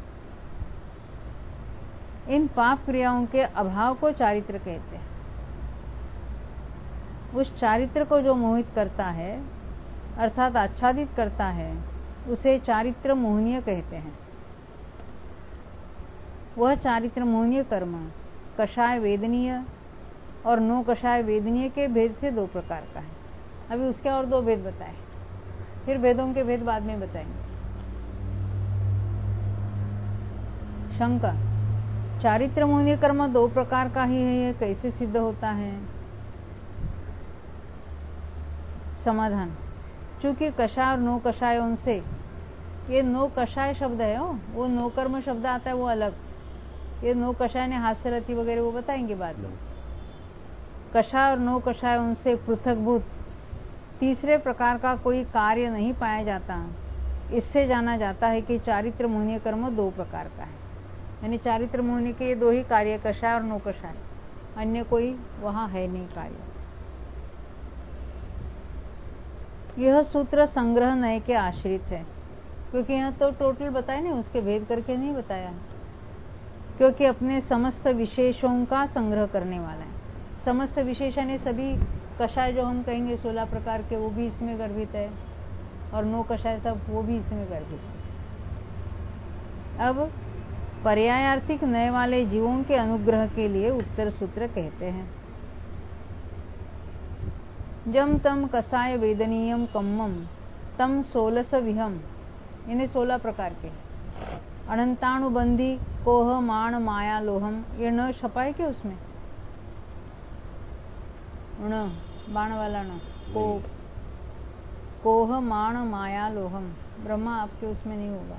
इन पाप क्रियाओं के अभाव को चारित्र कहते हैं। उस चारित्र को जो मोहित करता है अर्थात आच्छादित करता है उसे चारित्र मोहनीय कहते हैं। वह चारित्र मोहनीय कर्म कषाय वेदनीय और नो कषाय वेदनीय के भेद से दो प्रकार का है। अभी उसके और दो भेद बताए, फिर भेदों के भेद बाद में बताएंगे। शंका, चारित्र मोहनीय कर्म दो प्रकार का ही है, ये कैसे सिद्ध होता है? समाधान, चूंकि कषाय और नो कषायों से, ये नो कषाय शब्द है, हो वो नो कर्म शब्द आता है वो अलग, ये नो कषाय ने हास्यरति वगैरह वो बताएंगे बाद में। कषाय और नो कषायों से पृथकभूत तीसरे प्रकार का कोई कार्य नहीं पाया जाता। इससे जाना जाता है कि चारित्र मोहनीय कर्म दो प्रकार का है। यानी चारित्र मोहनीय के ये दो ही कार्य, कषाय और नो कषाय, अन्य कोई वहां है नहीं कार्य। यह सूत्र संग्रह नय के आश्रित है, क्योंकि यहाँ तो टोटल बताया नहीं, उसके भेद करके नहीं बताया। क्योंकि अपने समस्त विशेषों का संग्रह करने वाला है। समस्त विशेष यानी सभी कषाय जो हम कहेंगे सोलह प्रकार के, वो भी इसमें गर्भित है, और नौ कषाय सब वो भी इसमें गर्भित है। अब पर्यायार्थिक नए वाले जीवों के अनुग्रह के लिए उत्तर सूत्र कहते हैं, जम तम कषाय वेदनीयम कम्मम तम सोलस विहम, यानी सोलह प्रकार के। अनंतानुबंधी कोह माण माया लोहम, ये न छपा है क्या उसमें? न, बाण वाला न, को कोह माण माया लोहम, ब्रह्मा आपके उसमें नहीं होगा,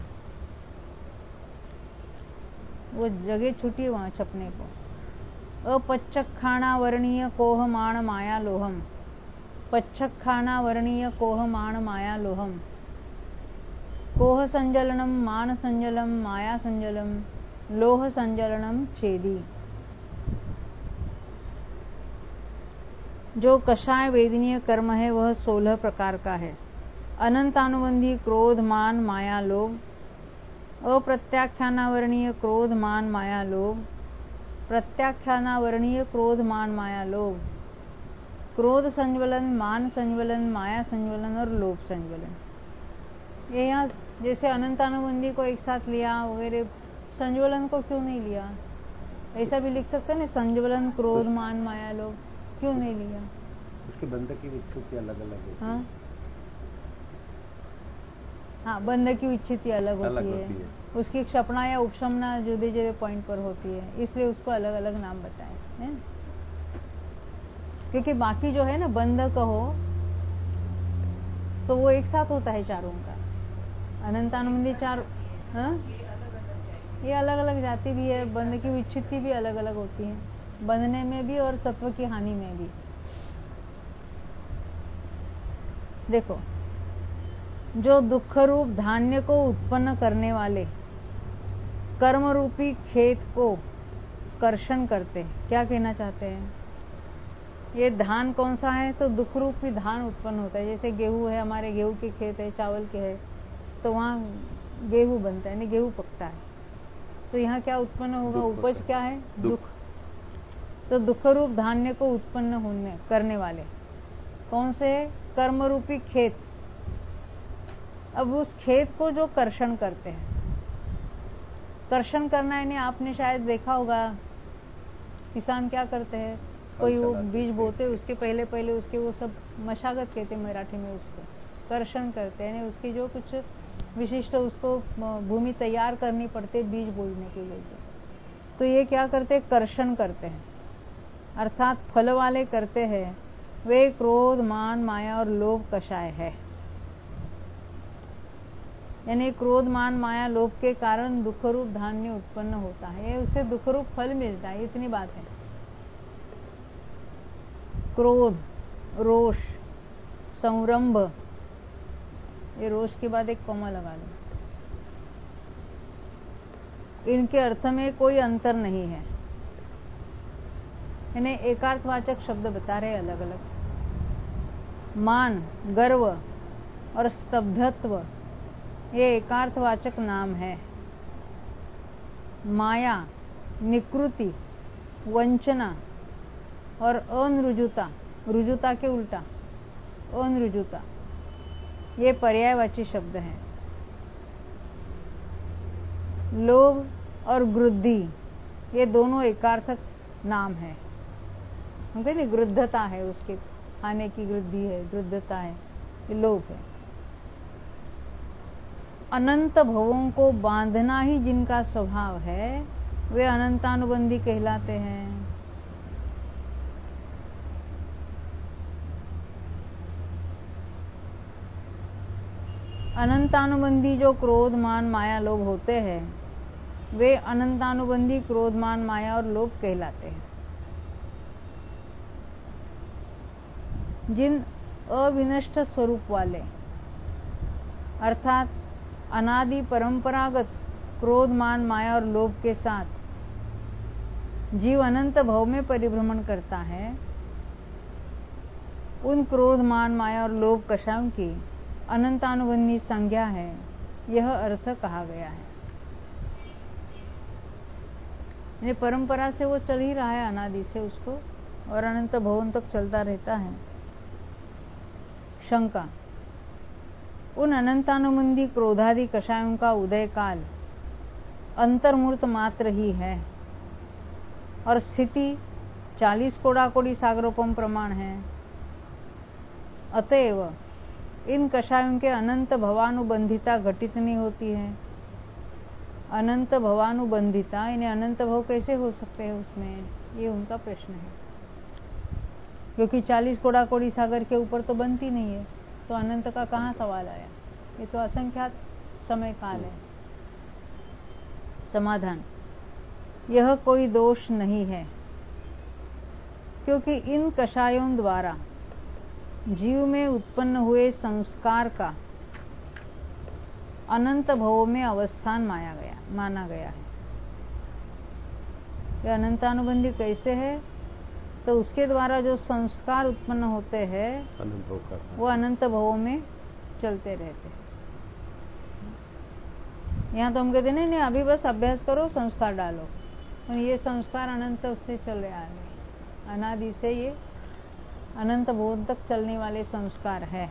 वो जगह छुट्टी है वहां छपने को। अपच्चखाना वर्णीय कोह माण माया लोहम, पच्चखाना वर्णीय कोह माण माया लोहम, कोह संजलनम मान संजलम माया संजलम लोह संजलनम छेदी। जो कषाय वेदनीय कर्म है वह सोलह प्रकार का है। अनंतानुबंधी क्रोध मान माया लोभ, अप्रत्याख्यानावर्णीय क्रोध मान माया लोभ, प्रत्याख्यानावर्णीय क्रोध मान माया लोभ, क्रोध संज्वलन मान संज्वलन माया संज्वलन और लोभ संज्वलन। ये यहाँ जैसे अनंतानुबंधी को एक साथ लिया वगैरह, संज्वलन को क्यों नहीं लिया? ऐसा भी लिख सकते ना, संज्वलन क्रोध मान माया लोभ, क्यों नहीं लिया? उसके बंध की विच्छेदी अलग अलग है। हाँ हाँ, बंध की विच्छेदी अलग होती, अलग होती है, है। उसकी क्षपणा या उपशमना जुदे जुदे पॉइंट पर होती है, इसलिए उसको अलग अलग नाम बताए हैं। क्योंकि बाकी जो है ना, बंध कहो तो वो एक साथ होता है चारों का। अनंतानुबंधी चार, हाँ ये अलग अलग जाति भी है, बंध की विच्छेदी भी अलग अलग होती है, बंधने में भी और सत्व की हानि में भी। देखो, जो दुख रूप धान्य को उत्पन्न करने वाले कर्म रूपी खेत को कर्षण करते, क्या कहना चाहते हैं? ये धान कौन सा है? तो दुख रूपी धान उत्पन्न होता है। जैसे गेहूं है, हमारे गेहूं के खेत है, चावल के है, तो वहाँ गेहूं बनता है, नहीं गेहूं पकता है, तो यहाँ क्या उत्पन्न होगा? उपज क्या है? दुख। तो दुख रूप धान्य को उत्पन्न होने करने वाले कौन से? कर्म रूपी खेत। अब उस खेत को जो कर्षण करते हैं, कर्षण करना यानी आपने शायद देखा होगा किसान क्या करते हैं, कोई वो बीज बोते, उसके पहले पहले उसके वो सब मशागत कहते हैं मराठी में, उसको कर्षण करते हैं। उसकी जो कुछ विशिष्ट उसको भूमि तैयार करनी पड़ती है बीज बोने के लिए, तो ये क्या करते हैं? कर्षण करते हैं, अर्थात फल वाले करते हैं। वे क्रोध मान माया और लोभ कषाय है, यानी क्रोध मान माया लोभ के कारण दुख रूप धान्य उत्पन्न होता है, उससे दुख रूप फल मिलता है, इतनी बात है। क्रोध, रोष, संरंभ, ये रोष के बाद एक कॉमा लगा लो, इनके अर्थ में कोई अंतर नहीं है, इन्हें एकार्थवाचक शब्द बता रहे अलग अलग। मान, गर्व और स्तब्धत्व ये एकार्थवाचक नाम है। माया, निकृति, वंचना और अनरुजुता, रुजुता के उल्टा अनरुजुता, ये पर्यायवाची शब्द हैं। लोभ और गृद्धि ये दोनों एकार्थक नाम है। हम कहते हैं गृद्धता है, उसके खाने की गृद्धि है, गृद्धता है, ये लोभ है। अनंत भवों को बांधना ही जिनका स्वभाव है वे अनंतानुबंधी कहलाते हैं। अनंतानुबंधी जो क्रोध मान माया लोभ होते हैं वे अनंतानुबंधी क्रोध मान माया और लोभ कहलाते हैं। जिन अविनष्ट स्वरूप वाले अर्थात अनादि परंपरागत क्रोध मान माया और लोभ के साथ जीव अनंत भव में परिभ्रमण करता है, उन क्रोध मान माया और लोभ कषायों की अनंतानुबंधी संज्ञा है, यह अर्थ कहा गया है। ये परंपरा से वो चल ही रहा है अनादि से उसको, और अनंत भवन तक चलता रहता है। शंका, उन अनंतानुबंधी क्रोधादि कषायों का उदय काल अंतर्मूर्त मात्र ही है और स्थिति चालीस कोड़ाकोड़ी सागरोपम प्रमाण है। अतएव इन कषायों के अनंत भवानुबंधिता घटित नहीं होती है। अनंत भवानुबंधिता, इन्हें अनंत भव कैसे हो सकते हैं उसमें, ये उनका प्रश्न है। क्योंकि चालीस कोड़ाकोड़ी सागर के ऊपर तो बनती नहीं है, तो अनंत का कहाँ सवाल आया। ये तो असंख्यात समय काल है। समाधान, यह कोई दोष नहीं है, क्योंकि इन कषायों द्वारा जीव में उत्पन्न हुए संस्कार का अनंत भवों में अवस्थान माया गया माना गया है। ये अनंतानुबंधी कैसे है, तो उसके द्वारा जो संस्कार उत्पन्न होते हैं वो अनंत भवों में चलते रहते हैं। यहाँ तो हम कहते नहीं नहीं अभी बस अभ्यास करो, संस्कार डालो, और ये संस्कार अनंत से चले आ रहे, अनादि से ये अनंत भवन तक चलने वाले संस्कार है।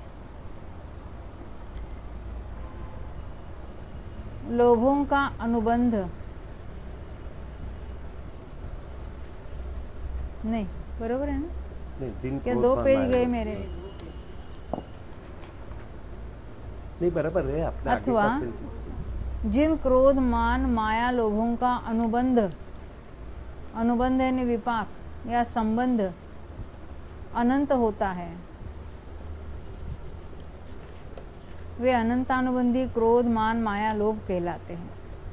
लोभों का अनुबंध नहीं, बरोबर है ना? नहीं, क्या दो पेज गए मेरे? नहीं, बराबर है। आपने अथवा जिन क्रोध मान माया लोभों का अनुबंध, अनुबंध यानी विपाक या संबंध अनंत होता है, वे अनंतानुबंधी क्रोध मान माया लोभ कहलाते हैं।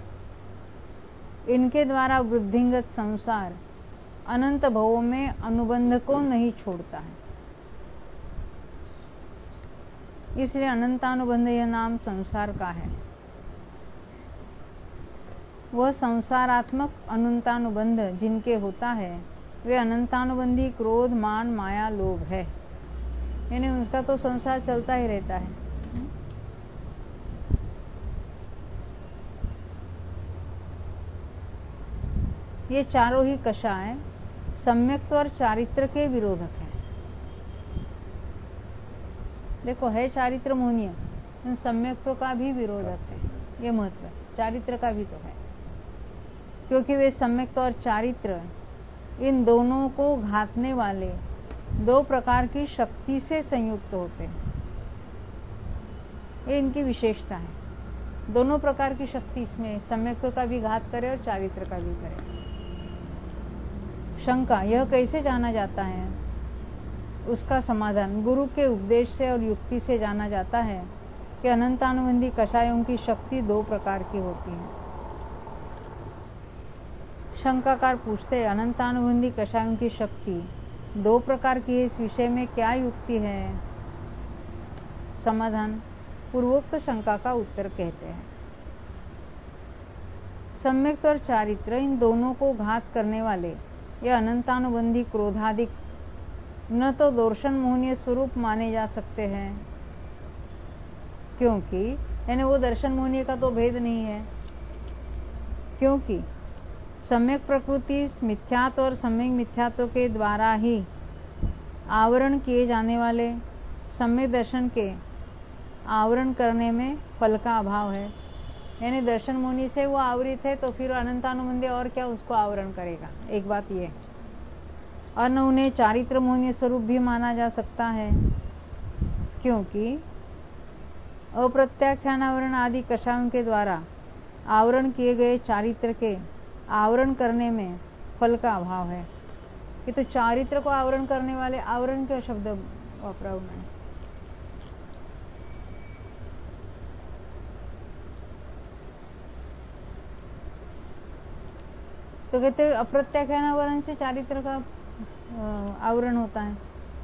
इनके द्वारा वृद्धिंगत संसार अनंत भवों में अनुबंध को नहीं छोड़ता है, इसलिए अनंतानुबंध यह नाम संसार का है। वह संसारात्मक अनंतानुबंध जिनके होता है वे अनंतानुबंधी क्रोध मान माया लोभ है, यानी उसका तो संसार चलता ही रहता है। ये चारों ही कषाय सम्यक्त्व और चारित्र के विरोधक हैं। देखो, है चारित्र मोहनीय, इन सम्यक्त्व का भी विरोधक है, ये महत्व है। चारित्र का भी तो है, क्योंकि वे सम्यक्त्व और चारित्र इन दोनों को घातने वाले दो प्रकार की शक्ति से संयुक्त होते हैं। ये इनकी विशेषता है। दोनों प्रकार की शक्ति इसमें, सम्यक्त्व का भी घात करे और चारित्र का भी करे। शंका, यह कैसे जाना जाता है? उसका समाधान, गुरु के उपदेश से और युक्ति से जाना जाता है कि अनंतानुबंधी कषायों की शक्ति दो प्रकार की होती है। शंकाकार पूछते हैं, अनंतानुबंधी कषायों की शक्ति दो प्रकार की है, इस विषय में क्या युक्ति है? समाधान, पूर्वोक्त शंका का उत्तर कहते हैं। सम्यक्त्व और चारित्र इन दोनों को घात करने वाले यह अनंतानुबंधी क्रोधादिक न तो दर्शन मोहनीय स्वरूप माने जा सकते हैं, क्योंकि यानी वो दर्शन मोहनीय का तो भेद नहीं है, क्योंकि सम्यक प्रकृति मिथ्यात्व और सम्यक मिथ्यात्व के द्वारा ही आवरण किए जाने वाले सम्यक दर्शन के आवरण करने में फल का अभाव है। यानी दर्शन मोहनी से वो आवृत है, तो फिर अनंतानुबंधी और क्या उसको आवरण करेगा। एक बात ये, और न उन्हें चारित्र मोहनीय स्वरूप भी माना जा सकता है, क्योंकि अप्रत्याख्यानावरण आदि कषायों के द्वारा आवरण किए गए चारित्र के आवरण करने में फल का अभाव है। ये तो चारित्र को आवरण करने वाले आवरण के शब्द वापरा उन्होंने। तो कहते अप्रत्याख्यान आवरण से चारित्र का आवरण होता है,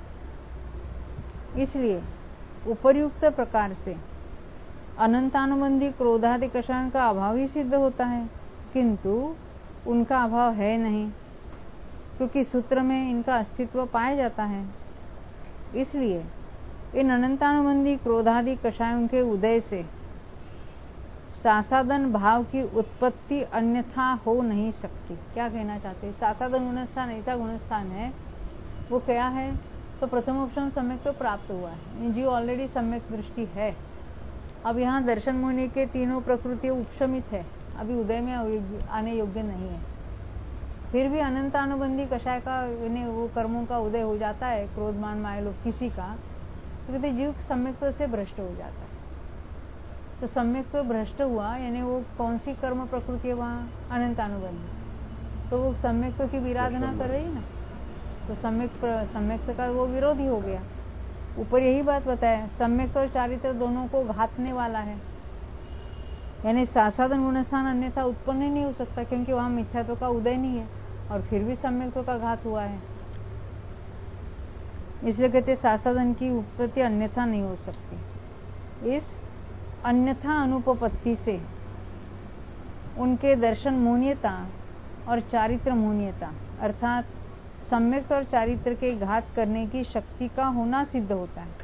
इसलिए उपर्युक्त प्रकार से अनंतानुबंधी क्रोधादि कषायों का अभाव ही सिद्ध होता है, किंतु उनका अभाव है नहीं, क्योंकि सूत्र में इनका अस्तित्व पाया जाता है। इसलिए इन अनंतानुबंधी क्रोधादि कषायों के उदय से सासादन भाव की उत्पत्ति अन्यथा हो नहीं सकती। क्या कहना चाहते हैं? सासादन गुणस्थान ऐसा गुणस्थान है, वो क्या है? तो प्रथम उपशम सम्यक तो प्राप्त हुआ है, जीव ऑलरेडी सम्यक दृष्टि है। अब यहाँ दर्शन मुनि के तीनों प्रकृति उपशमित है, अभी उदय में आने योग्य नहीं है। फिर भी अनंतानुबंधी कषाय का वो कर्मों का उदय हो जाता है, क्रोध मान माया लोग किसी का, तो कहते जीव सम्यक से भ्रष्ट हो जाता है। तो सम्यक भ्रष्ट हुआ यानी वो कौन सी कर्म प्रकृति है? वहाँ अनंतानुबंधी, तो वो सम्यक की विराधना कर रही है ना, तो सम्यक सम्यक का वो विरोधी हो गया। ऊपर यही बात बताया, सम्यक और चारित्र दोनों को घातने वाला है, यानी सासादन गुणस्थान अन्यथा उत्पन्न ही नहीं हो सकता, क्योंकि वहां मिथ्यात्व का उदय नहीं है और फिर भी सम्यक का घात हुआ है। इसलिए कहते सासादन की उत्पत्ति अन्यथा नहीं हो सकती। इस अन्यथा अनुपपत्ति से उनके दर्शन मून्यता और चारित्र मून्यता अर्थात सम्यक और चारित्र के घात करने की शक्ति का होना सिद्ध होता है,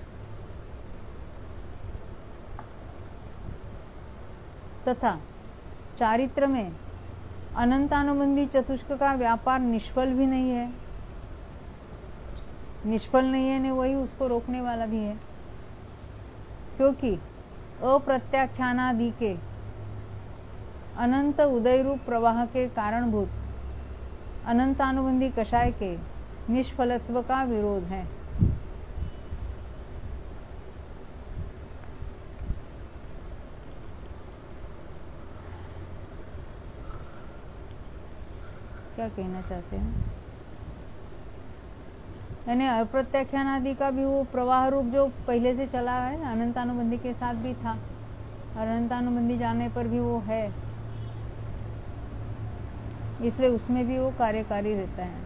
तथा चारित्र में अनंतानुबंधी चतुष्क का व्यापार निष्फल भी नहीं है। निष्फल नहीं है ने वही उसको रोकने वाला भी है, क्योंकि अप्रत्याख्यानादि के अनंत उदय रूप प्रवाह के कारणभूत अनंतानुबंधी कषाय के निष्फलत्व का विरोध है। क्या कहना चाहते हैं? यानी अप्रत्याख्यान आदि का भी वो प्रवाह रूप जो पहले से चला है, अनंतानुबंधी के साथ भी था और अनंतानुबंधी जाने पर भी वो है, इसलिए उसमें भी वो कार्यकारी रहता है।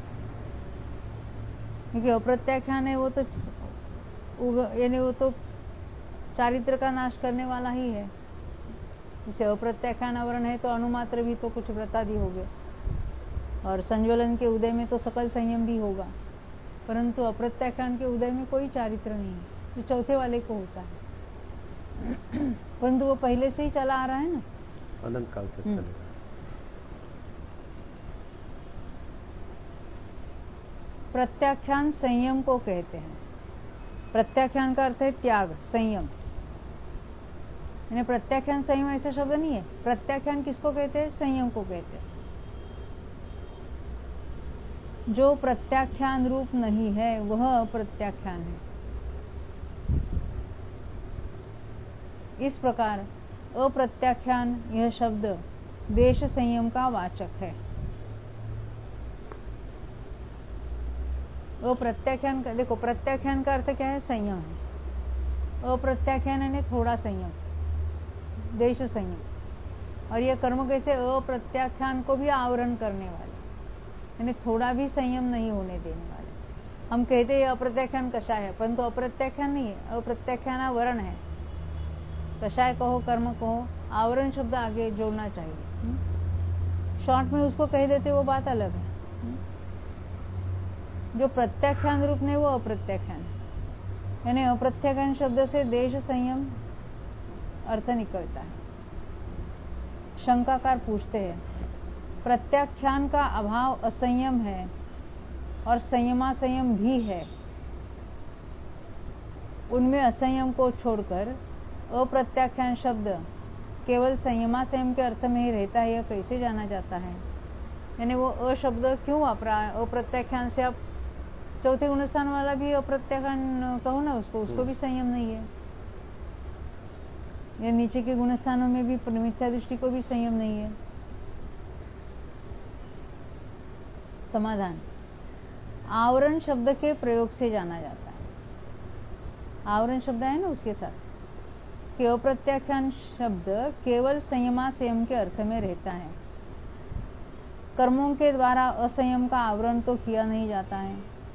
क्योंकि अप्रत्याख्यान है वो तो यानी वो तो चारित्र का नाश करने वाला ही है। जैसे अप्रत्याख्यान आवरण है तो अनुमात्र भी तो कुछ व्रतादि हो गए, और संज्वलन के उदय में तो सकल संयम भी होगा, परंतु अप्रत्याख्यान के उदय में कोई चारित्र नहीं है, जो चौथे वाले को होता है। परंतु वो पहले से ही चला आ रहा है ना, अनंत काल से चलेगा। प्रत्याख्यान संयम को कहते हैं। प्रत्याख्यान का अर्थ है त्याग, संयम। यानी प्रत्याख्यान संयम ऐसा शब्द नहीं है। प्रत्याख्यान किसको कहते हैं? संयम को कहते हैं। जो प्रत्याख्यान रूप नहीं है वह अप्रत्याख्यान है। इस प्रकार अप्रत्याख्यान यह शब्द देश संयम का वाचक है। अप्रत्याख्यान का देखो, प्रत्याख्यान का अर्थ क्या है? संयम है। अप्रत्याख्यान यानी थोड़ा संयम, देश संयम। और यह कर्म कैसे? अप्रत्याख्यान को भी आवरण करने वाले, यानी थोड़ा भी संयम नहीं होने देने वाले। हम कहते हैं अप्रत्याख्यान कषाय है, परंतु अप्रत्याख्यान नहीं है, अप्रत्याख्यान आवरण है। कषाय कहो, कर्म कहो, आवरण शब्द आगे जोड़ना चाहिए। शॉर्ट में उसको कह देते वो बात अलग है। जो प्रत्याख्यान रूप नहीं वो अप्रत्याख्यान है, यानी अप्रत्याख्यान शब्द से देश संयम अर्थ निकलता है। शंकाकार पूछते हैं, प्रत्याख्यान का अभाव असंयम है और संयमा संयम भी है, उनमें असंयम को छोड़कर अप्रत्याख्यान शब्द केवल संयमा संयम के अर्थ में ही रहता है, यह कैसे जाना जाता है? यानी वो अशब्द क्यों वापरा? अप्रत्याख्यान से आप चौथे गुणस्थान वाला भी अप्रत्याख्यान कहो ना उसको, उसको भी संयम नहीं है। या नीचे के गुणस्थानों में भी मिथ्या दृष्टि को भी संयम नहीं है। समाधान, आवरण शब्द के प्रयोग से जाना जाता है। आवरण शब्द है ना उसके साथ कि अप्रत्याख्यान शब्द केवल संयमा संयम के अर्थ में रहता है। कर्मों के द्वारा असंयम का आवरण तो किया नहीं जाता है,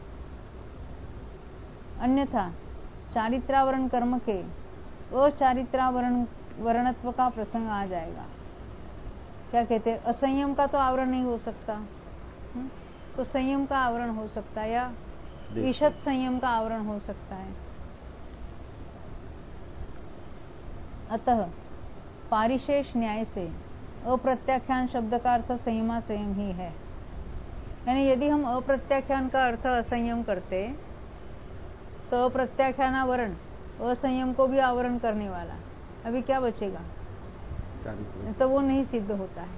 अन्यथा चारित्रावरण कर्म के अचारित्रावरण वर्णत्व का प्रसंग आ जाएगा। क्या कहते हैं? असंयम का तो आवरण नहीं हो सकता, हुँ? तो संयम का आवरण हो सकता है, या ईशत संयम का आवरण हो सकता है। अतः पारिशेष न्याय से अप्रत्याख्यान शब्द का अर्थ संयमा संयम ही है। यानी यदि हम अप्रत्याख्यान का अर्थ असंयम करते तो अप्रत्याख्यानावरण असंयम को भी आवरण करने वाला, अभी क्या बचेगा? तो वो नहीं सिद्ध होता है।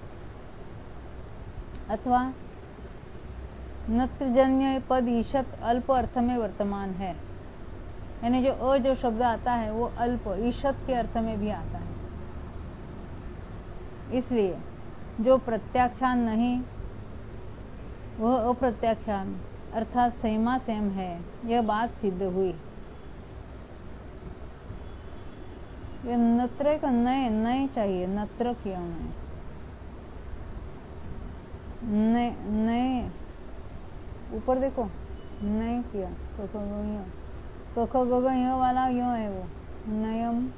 अथवा नत्रजन्य पद ईशत अल्प अर्थ में वर्तमान है, यानी जो अ जो शब्द आता है वो अल्प ईशत के अर्थ में भी आता है। इसलिए जो प्रत्याख्यान नहीं वह अप्रत्याख्यान अर्थात संयमा संयम है, यह बात सिद्ध हुई। ये नत्र का नए नए चाहिए, नत्र क्यों नहीं? नए नए ऊपर देखो, नए किया कखो गो कखो गो वाला यो है वो नयम।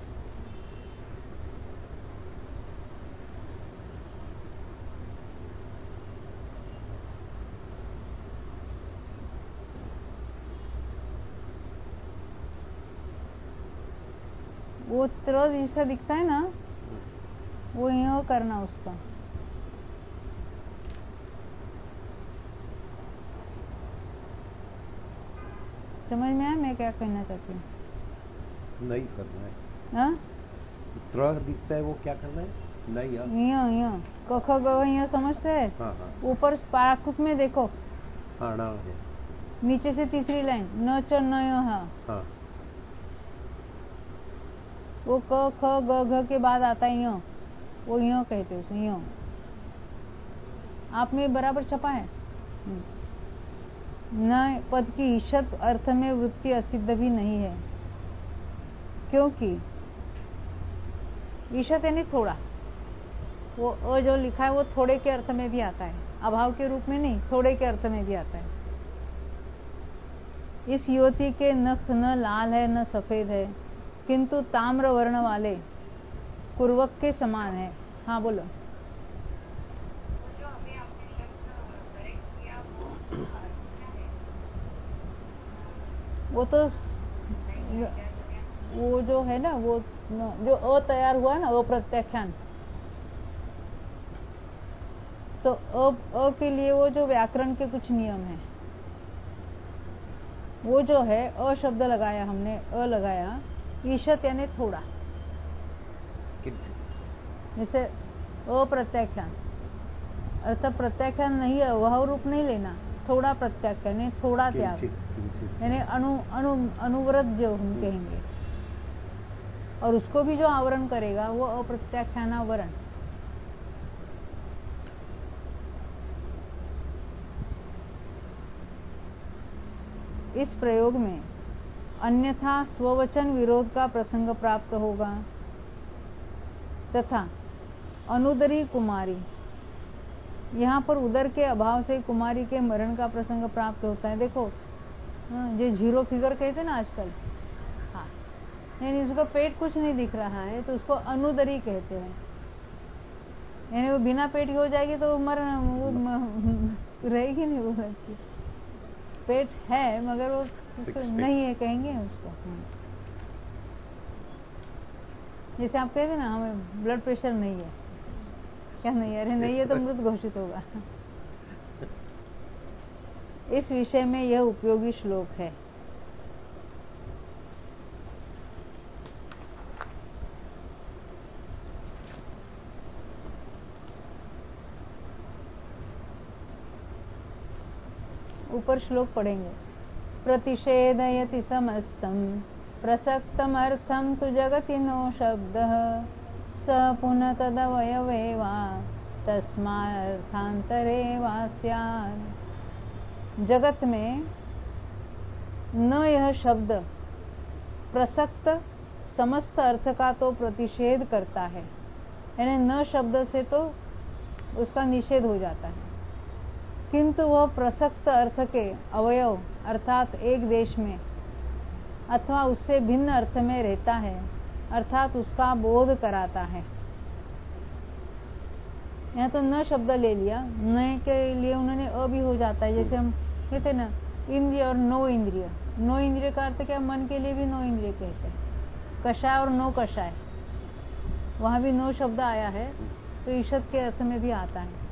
वो त्र जैसा दिखता है ना, वो यहाँ करना उसका। समझ में आया मैं क्या कहना चाहती हूँ? नहीं करना है। हाँ? त्र दिखता है वो क्या करना है? नहीं यहाँ यहाँ कख ग यहाँ समझते हैं? हाँ हाँ। ऊपर प्राकृत में देखो, हाँ ना है। नीचे से तीसरी लाइन न च न हाँ हाँ। वो क ख ग घ के बाद आता है यो, वो यो कहते हैं उसे, यो आप में बराबर छपा है। न पद की ईशत अर्थ में वृत्ति असिद्ध भी नहीं है, क्योंकि ईशत यानी थोड़ा, वो अ जो लिखा है वो थोड़े के अर्थ में भी आता है, अभाव के रूप में नहीं, थोड़े के अर्थ में भी आता है। इस युवती के नख न लाल है न सफेद है, किंतु ताम्र वर्ण वाले कुर्वक के समान है। हाँ बोलो। वो तो वो जो है ना, वो जो अ तैयार हुआ ना, वो प्रत्याख्यान, तो अ, अ के लिए वो जो व्याकरण के कुछ नियम है, वो जो है अ शब्द लगाया हमने, अ लगाया, ईशत यानी थोड़ा, जैसे अप्रत्याख्यान अर्थात प्रत्याख्यान नहीं है, वह रूप नहीं लेना, थोड़ा प्रत्याख्यान यानी थोड़ा त्याग, यानी अनु अनु अनुव्रत जो हम कहेंगे, और उसको भी जो आवरण करेगा वो अप्रत्याख्यानावरण। इस प्रयोग में अन्यथा स्ववचन विरोध का प्रसंग प्राप्त होगा तथा अनुदरी कुमारी, यहाँ पर उदर के अभाव से कुमारी के मरण का प्रसंग प्राप्त होता है। देखो जो जीरो फिगर कहते हैं ना आजकल, हाँ, यानी उसका पेट कुछ नहीं दिख रहा है तो उसको अनुदरी कहते हैं, यानी वो बिना पेट की हो जाएगी तो मर वो रहेगी नहीं, वो लड़की पेट है मगर वो नहीं है कहेंगे उसको। जैसे आप कहते ना हमें ब्लड प्रेशर नहीं है, क्या नहीं है? अरे नहीं है तो मृत घोषित होगा। इस विषय में यह उपयोगी श्लोक है। ऊपर श्लोक पढ़ेंगे। प्रतिषेधयति समस्तम प्रसक्तमर्थम तु जगति नो शब्दः स पुनः तदवयवेवा तस्मार्थांतरे वा स्यात्। जगत में न यह शब्द प्रसक्त समस्त अर्थ का तो प्रतिषेध करता है, यानी न शब्द से तो उसका निषेध हो जाता है, किंतु वह प्रसक्त अर्थ के अवयव अर्थात एक देश में अथवा उससे भिन्न अर्थ में रहता है, अर्थात उसका बोध कराता है। यहाँ तो न शब्द ले लिया, न के लिए उन्होंने अ भी हो जाता है, जैसे हम कहते ना इंद्रिय और नो इंद्रिय। नो इंद्रिय का अर्थ क्या? मन के लिए भी नो इंद्रिय कहते हैं। कषाय और नो कषाय, वहां भी नो शब्द आया है, तो ईषद के अर्थ में भी आता है।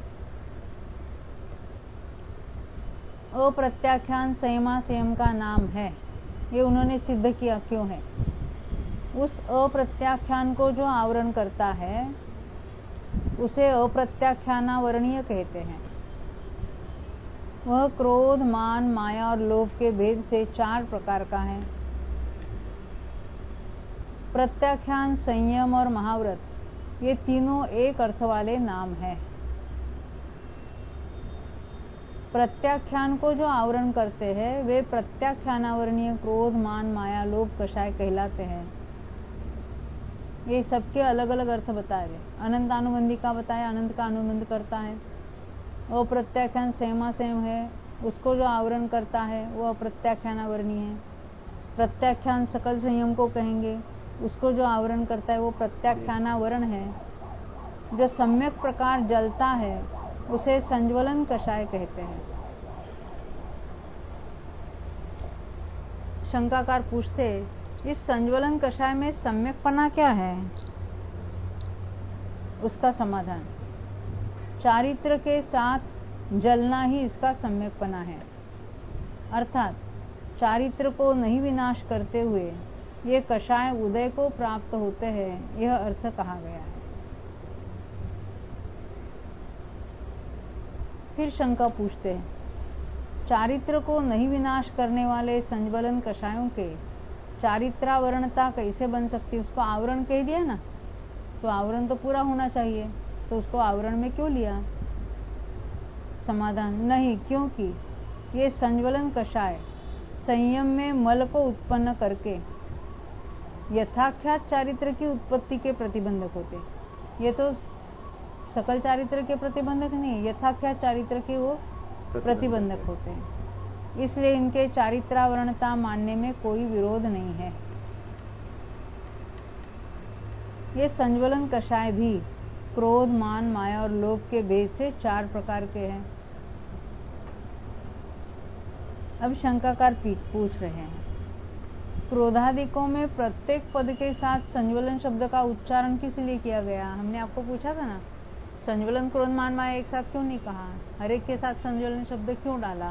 अप्रत्याख्यान संयमा संयम का नाम है, ये उन्होंने सिद्ध किया। क्यों है? उस अप्रत्याख्यान को जो आवरण करता है उसे अप्रत्याख्यानावरणीय कहते हैं। वह क्रोध, मान, माया और लोभ के भेद से चार प्रकार का है। प्रत्याख्यान, संयम और महाव्रत, ये तीनों एक अर्थ वाले नाम हैं। प्रत्याख्यान को जो आवरण करते हैं वे प्रत्याख्यानावरणीय क्रोध, मान, माया, लोभ, कषाय कहलाते हैं। ये सबके अलग अलग अर्थ बताए गए। अनंत अनुबंधी का बताया, अनंत का अनुबंध करता है। अप्रत्याख्यान संयमा संयम है, उसको जो आवरण करता है वो अप्रत्याख्यानावरणीय है। प्रत्याख्यान सकल संयम को कहेंगे, उसको जो आवरण करता है वो प्रत्याख्यानावरण है। जो सम्यक प्रकार जलता है उसे संज्वलन कषाय कहते हैं। शंकाकार पूछते, इस संज्वलन कषाय में सम्यकपना क्या है? उसका समाधान, चारित्र के साथ जलना ही इसका सम्यकपना है। अर्थात चारित्र को नहीं विनाश करते हुए ये कषाय उदय को प्राप्त होते हैं, यह अर्थ कहा गया है। फिर शंका पूछते हैं, चारित्र को नहीं विनाश करने वाले संज्वलन कषायों के चारित्रावरणता कैसे बन सकती? उसको आवरण कह दिया ना, तो आवरण तो पूरा होना चाहिए, तो उसको आवरण में क्यों लिया? समाधान, नहीं, क्योंकि ये संज्वलन कषाय संयम में मल को उत्पन्न करके यथाख्यात चारित्र की उत्पत्ति के प्रतिबंधक होते। ये तो सकल चारित्र के प्रतिबंधक नहीं, यथाख्यात चारित्र के वो प्रतिबंधक होते हैं। इसलिए इनके चारित्रावरणता मानने में कोई विरोध नहीं है। ये संज्वलन कषाय भी क्रोध, मान, माया और लोभ के भेद से चार प्रकार के हैं। अब शंकाकार पूछ रहे हैं, क्रोधादिकों में प्रत्येक पद के साथ संज्वलन शब्द का उच्चारण किस लिए किया गया? हमने आपको पूछा था ना, संज्वलन, क्रोध, मान, माया एक साथ क्यों नहीं कहा? हर एक के साथ संज्वलन शब्द क्यों डाला?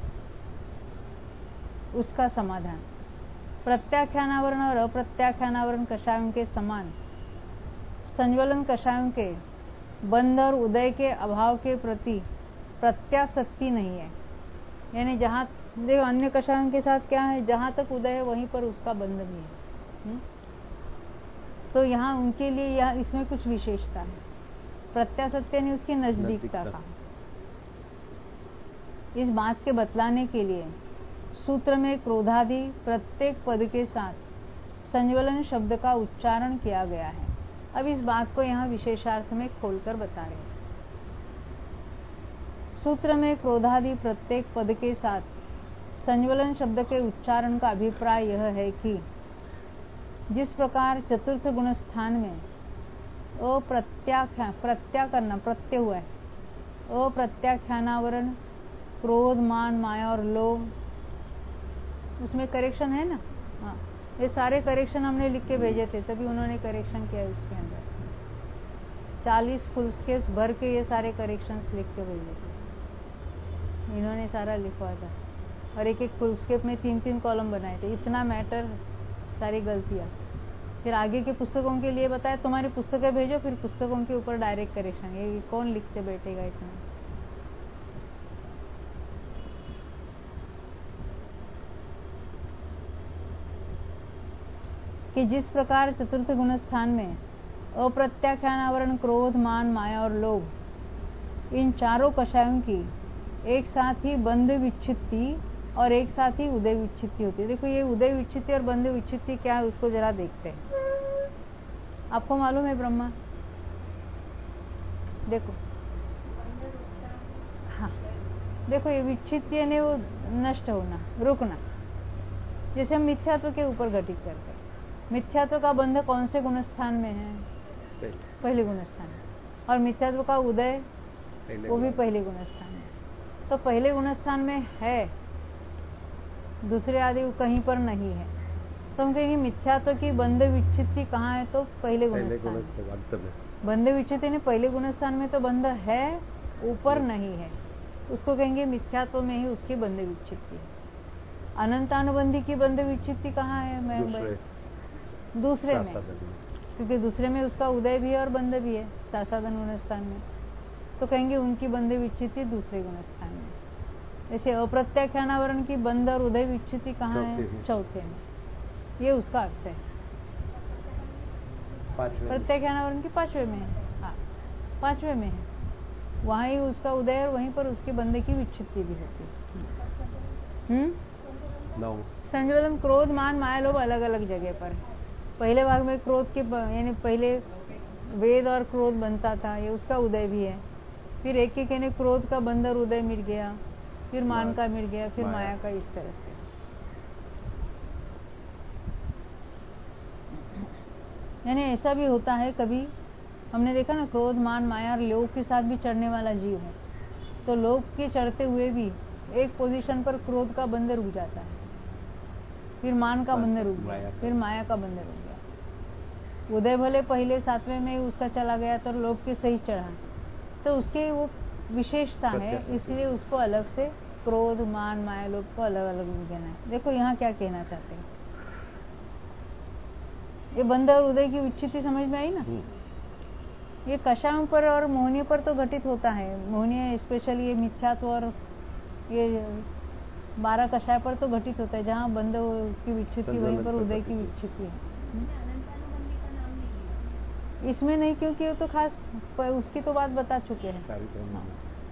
उसका समाधान, प्रत्याख्यानावरण और अप्रत्याख्यानावरण कषायों के समान संज्वलन कषायों के बंध और उदय के अभाव के प्रति प्रत्यासक्ति नहीं है। यानी जहां देखो अन्य कषायों के साथ क्या है, जहां तक उदय है वहीं पर उसका बंध भी है। हुँ? तो यहाँ उनके लिए यह इसमें कुछ विशेषता है। प्रत्यासत्य ने उसकी नजदीकता का। इस बात के बतलाने के लिए सूत्र में क्रोधादि प्रत्येक पद के साथ संज्वलन शब्द का उच्चारण किया गया है। अब इस बात को यहाँ विशेषार्थ में खोलकर बता रहे हैं। सूत्र में क्रोधादि प्रत्येक पद के साथ संज्वलन शब्द के उच्चारण का अभिप्राय यह है कि जिस प्रकार चतुर्थ गुण स्थान में अप्रत्याख्यान प्रत्या करना प्रत्यय हुआ है, अप्रत्याख्यानावरण क्रोध, मान, माया और लोभ, उसमें करेक्शन है ना। हाँ, ये सारे करेक्शन हमने लिख के भेजे थे, तभी उन्होंने करेक्शन किया उसके अंदर। चालीस फुल स्केप भर के ये सारे करेक्शंस लिख के भेजे थे, इन्होंने सारा लिखवा था। और एक एक फुल स्केप में तीन तीन कॉलम बनाए थे। इतना मैटर, सारी गलतियाँ। फिर आगे के पुस्तकों के लिए बताया, तुम्हारी पुस्तकें भेजो, फिर पुस्तकों के ऊपर डायरेक्ट करेक्शन। ये कौन लिखते बैठेगा इतना? कि जिस प्रकार चतुर्थ गुण स्थान में अप्रत्याख्यानावरण क्रोध, मान, माया और लोभ, इन चारों कषायों की एक साथ ही बंध विच्छित्ति और एक साथ ही उदय विच्छित्ति होती है। देखो ये उदय विच्छित्ति और बंध विच्छित्ति क्या है, उसको जरा देखते हैं। आपको मालूम है ब्रह्मा? देखो, हाँ, देखो ये विच्छित्ति ने वो नष्ट होना, रुकना। जैसे हम मिथ्यात्व के ऊपर घटित करते हैं। मिथ्यात्व का बंध कौन से गुण स्थान में है? पहले गुण स्थान में। और मिथ्यात्व का उदय वो भी पहले गुण स्थान में। तो पहले गुण स्थान में है, दूसरे आदि कहीं पर नहीं है। तो हम कहेंगे मिथ्यात्व की बंध विच्छित्ति कहाँ है? तो पहले गुणस्थान में। बंध विच्छित्ति ने पहले गुणस्थान में तो बंध है, ऊपर नहीं है, उसको कहेंगे मिथ्यात्व में ही उसकी बंध विच्छित्ति है। अनंतानुबंधी की बंध विच्छित्ति कहाँ है? मैं दूसरे, दूसरे में, क्योंकि दूसरे में उसका उदय भी है और बंध भी है सासाधन गुणस्थान में, तो कहेंगे उनकी बंध विच्छित्ति दूसरे गुणस्थान में। जैसे अप्रत्याख्यानावरण की बंध और उदय विच्छित्ति कहाँ है? चौथे में। ये उसका अर्थ है। प्रत्याख्यानावरण की पांचवे में है, हाँ पांचवे में है, वहाँ ही उसका उदय और वहीं पर उसके बंध की विच्छित्ति भी होती है। हम्म संज्वलन क्रोध मान माया लोभ अलग अलग जगह पर है। पहले भाग में क्रोध के यानी पहले वेद और क्रोध बनता था, ये उसका उदय भी है। फिर एक एक यानी क्रोध का बंध और उदय मिल गया, फिर मान का मिल गया, फिर माया का, इस तरह से। यानी ऐसा भी होता है, कभी हमने देखा ना, क्रोध मान माया और लोभ के साथ भी चढ़ने वाला जीव है, तो लोभ के चढ़ते हुए भी एक पोजीशन पर क्रोध का बंध रुक जाता है, फिर मान का बंध रुक गया, फिर माया का बंध रुक गया। उदय भले पहले सातवें में उसका चला गया तो लोभ के सही चढ़ा, तो उसके वो विशेषता है, इसलिए उसको अलग से क्रोध मान माया लोभ को अलग अलग देना है। देखो यहाँ क्या कहना चाहते हैं, ये बंध और उदय की विच्छित्ति समझ में आई ना। ये कषायों पर और मोहनियों पर तो घटित होता है, मोहनिया स्पेशली ये मिथ्यात्व और ये बारह कषाय पर तो घटित होता है, जहाँ बंध की विच्छित्ति वहीं पर उदय की विच्छित्ति है। इसमें नहीं, क्योंकि वो तो खास उसकी तो बात बता चुके हैं। हाँ।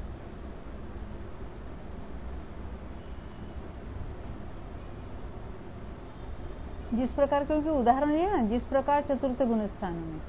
जिस प्रकार, क्योंकि उदाहरण ये ना, जिस प्रकार चतुर्थ गुणस्थानों में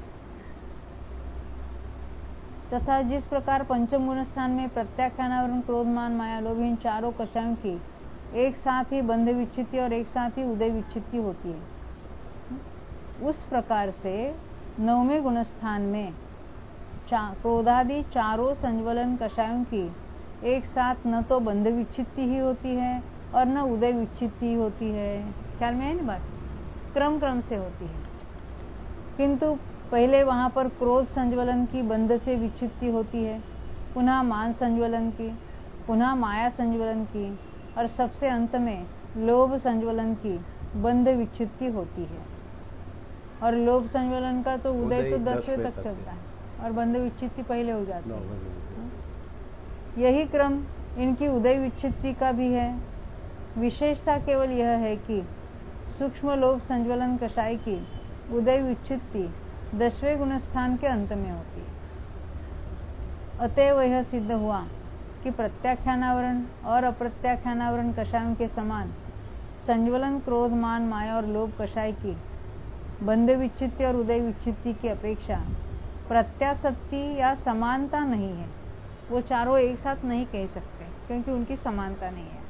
तथा जिस प्रकार पंचम गुणस्थान में प्रत्याख्यानावरण क्रोध मान माया लोभ इन चारों कषायों की एक साथ ही बंध विच्छित्ति और एक साथ ही उदय विच्छित्ति होती है, उस प्रकार से नौवें गुणस्थान में क्रोधादि चारों संज्वलन कषायों की एक साथ न तो बंध विच्छित्ति ही होती है और न उदय विच्छित्ति होती है। ख्याल में है ना बात? क्रम क्रम से होती है, किंतु पहले वहां पर क्रोध संज्वलन की बंध से विच्छित्ति होती है, पुनः मान संज्वलन की, पुनः माया संज्वलन की, और सबसे अंत में लोभ संज्वलन की बंध विच्छित्ति होती है। और लोभ संज्वलन का तो उदय तो दसवें तक चलता है और बंध विच्छित्ति पहले हो जाती है। यही क्रम इनकी उदय विच्छित्ति का भी है। विशेषता केवल यह है कि सूक्ष्म लोभ संज्वलन कषाय की उदय विच्छित्ति दसवें गुणस्थान के अंत में होती है। अतएव यह सिद्ध हुआ कि प्रत्याख्यानावरण और अप्रत्याख्यानावरण कषायों के समान संज्वलन क्रोध मान माया और लोभ कषाय की बंध विच्छित्ति और उदय विच्छित्ति की अपेक्षा प्रत्यासक्ति या समानता नहीं है। वो चारों एक साथ नहीं कह सकते, क्योंकि उनकी समानता नहीं है।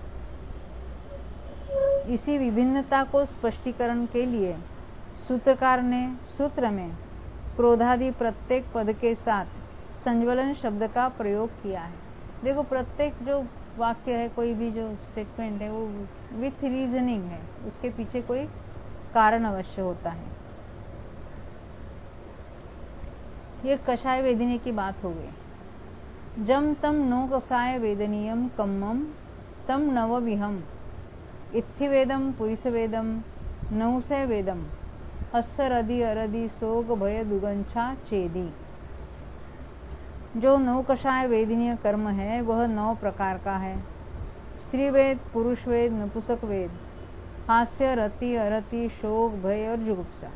इसी विभिन्नता को स्पष्टीकरण के लिए सूत्रकार ने सूत्र में क्रोधादि प्रत्येक पद के साथ संज्वलन शब्द का प्रयोग किया है। देखो, प्रत्येक जो वाक्य है, कोई भी जो स्टेटमेंट है, वो विथ रीजनिंग है, उसके पीछे कोई कारण अवश्य होता है। ये कषाय वेदनीय की बात हो गई। जम तम नो कषाय वेदनीयम कम्मम तम नव विहम इत्थि वेदम पुरुष वेदम नौसे वेदम हस्सर अदि अरदि सोग भय दुगंछा चेदी। जो नौ कषाय वेदनीय कर्म है वह नौ प्रकार का है। स्त्री वेद, पुरुष वेद, नपुंसक वेद, हास्य, रति, अरति, शोक, भय और जुगुप्सा।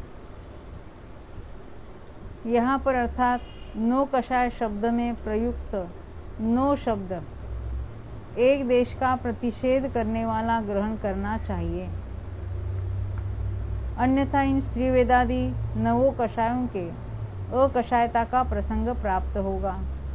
यहाँ पर अर्थात नौ कषाय शब्द में प्रयुक्त नौ शब्द एक देश का प्रतिषेध करने वाला ग्रहण करना चाहिए, अन्यथा इन स्त्री वेदादि नवों कषायों के अकषायता का प्रसंग प्राप्त होगा।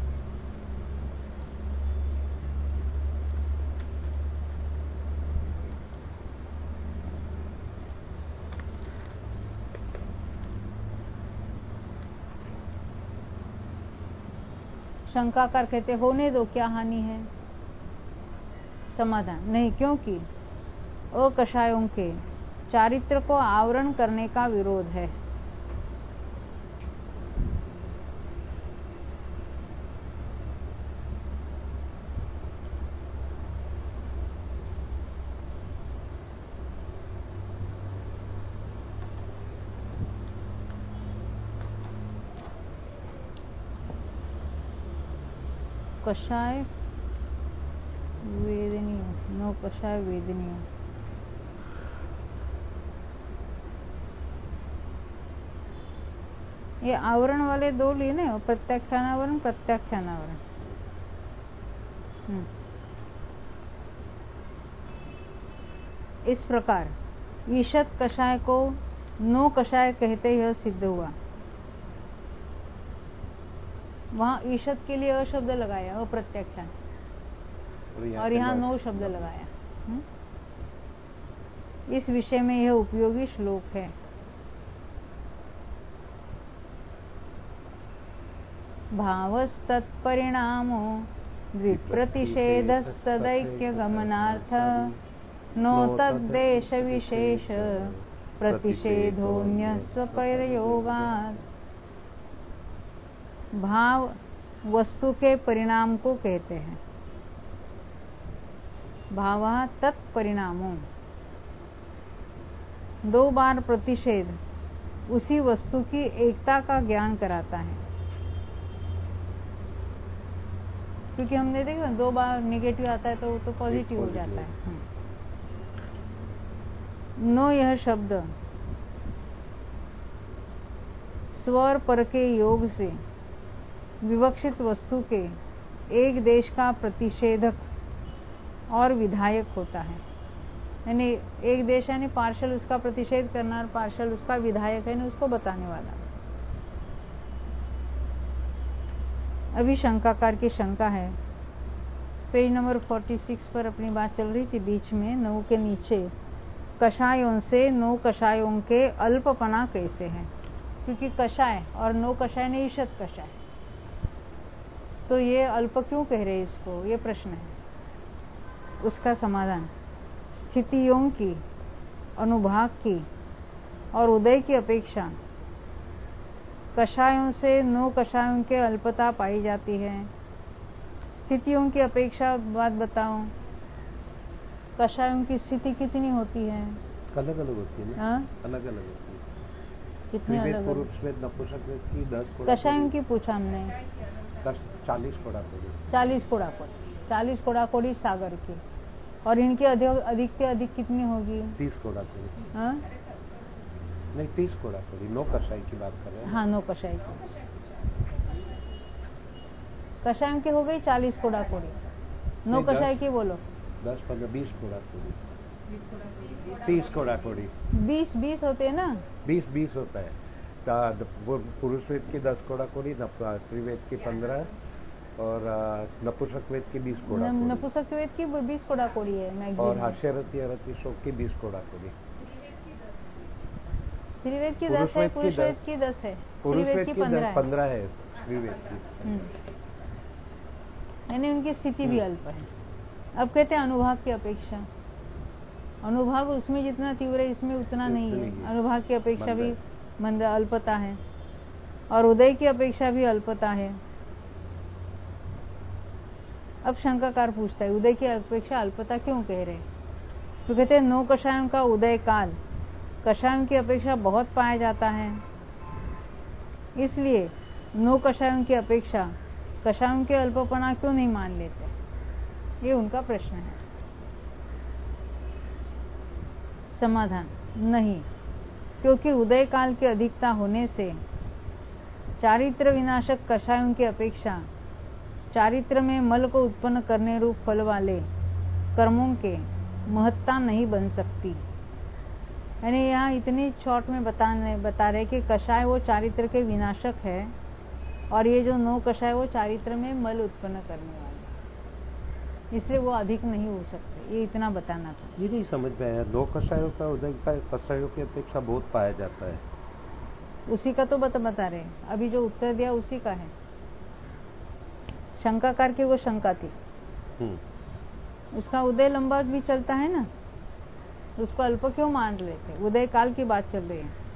शंकाकार कहते होने दो, क्या हानि है? समाधान नहीं, क्योंकि अकषायों के चारित्र को आवरण करने का विरोध है। कषाय वेदनीय, नो कषाय वेदनीय। ये आवरण वाले दो लिए ना, प्रत्याख्यानावरण प्रत्याख्यानावरण। इस प्रकार ईषत् कषाय को नो कषाय कहते यह सिद्ध हुआ। वहां ईषत् के लिए अ शब्द लगाया, अप्रत्याख्यान, और यहाँ नो शब्द लगाया। हुँ? इस विषय में यह उपयोगी श्लोक है। भावस्तत्परिणामो द्विप्रतिषेधस्तदैक्य गमनार्थ नो तद्देश विशेष प्रतिषेधोन्य स्वप्रयोगात्। भाव वस्तु के परिणाम को कहते हैं। भावः तत्परिणामों, दो बार प्रतिषेध उसी वस्तु की एकता का ज्ञान कराता है। क्योंकि हमने देखा दो बार नेगेटिव आता है तो वो तो पॉजिटिव हो जाता है। नो यह शब्द स्वर पर के योग से विवक्षित वस्तु के एक देश का प्रतिषेधक और विधायक होता है। यानी एक देश यानी पार्शल उसका प्रतिषेध करना और पार्शल उसका विधायक है, उसको बताने वाला। अभी शंकाकार की शंका है, पेज नंबर छियालीस पर अपनी बात चल रही थी, बीच में नौ के नीचे कषायों से नो कषायों के अल्पपना कैसे है। क्योंकि कषाय और नो कषाय ने ईषत् कषाय, तो ये अल्प क्यों कह रहे इसको, ये प्रश्न है। उसका समाधान स्थितियों की, अनुभाग की और उदय की अपेक्षा कषायों से नो कषायों के अल्पता पाई जाती है। स्थितियों की अपेक्षा बात बताओ, कषायों की स्थिति कितनी होती है? अलग अलग होती है ना? अलग अलग होती है। कितनी अलग? पुरुष वेद, नपुंसक वेद की दस। कषायों की पूछा हमने, चालीस कोड़ाकोड़ी। चालीस कोड़ाकोड़ी, चालीस कोड़ाकोड़ी सागर की, और इनकी अधिक अधिक से अधिक कितनी होगी? तीस कोड़ाकोड़ी। हाँ नहीं, तीस कोड़ाकोड़ी। नो कषाय की बात कर रहे हैं। हाँ, नो कषाय की। कषाय की हो गई चालीस कोड़ाकोड़ी, नो कषाय की बोलो। दस पंद्रह बीस कोड़ाकोड़ी, तीस कोड़ाकोड़ी। बीस बीस होते हैं ना? बीस बीस होता है। पुरुष वेद की दस कोड़ाकोड़ी, स्त्री वेद की पंद्रह और नपुंसक वेद की बीस कोड़ाकोड़ी। नपुंसक वेद की बीस कोड़ाकोड़ी है। और हास्यरति अरति शोक की बीस कोड़ाकोड़ी। स्त्री वेद की दस है, पुरुष वेद की दस है, स्त्री वेद की पंद्रह पंद्रह है स्त्री वेद की। यानी उनकी स्थिति भी अल्प है। अब कहते हैं अनुभाग की अपेक्षा, अनुभाग उसमें जितना तीव्र है इसमें उतना नहीं है। अनुभाग की अपेक्षा भी मंद अल्पता है, और उदय की अपेक्षा भी अल्पता है। अब शंकाकार पूछता है, उदय की अपेक्षा अल्पता क्यों कह रहे? तो कहते हैं नो कषायों का उदय काल कषायों की अपेक्षा बहुत पाया जाता है, इसलिए नो कषायों की अपेक्षा कषायों के अल्पपना क्यों नहीं मान लेते? ये उनका प्रश्न है। समाधान नहीं, क्योंकि उदय काल की अधिकता होने से चारित्र विनाशक कषायों की अपेक्षा चारित्र में मल को उत्पन्न करने रूप फल वाले कर्मों के महत्ता नहीं बन सकती। यानी यहाँ इतनी शॉर्ट में बताने बता रहे कि कषाय वो चारित्र के विनाशक है, और ये जो नो कषाय वो चारित्र में मल उत्पन्न करने वाले, इसलिए वो अधिक नहीं हो सकते। ये इतना बताना था। ये नहीं समझ में आया, दो कषायों का उदय का कषायों की अपेक्षा बहुत पाया जाता है। उसी का तो बता बता रहे, अभी जो उत्तर दिया उसी का है। शंकाकार की वो शंका थी, उसका उदय लंबा भी चलता है ना, उसको अल्प क्यों मान रहे थे? उदय काल की बात चल रही है।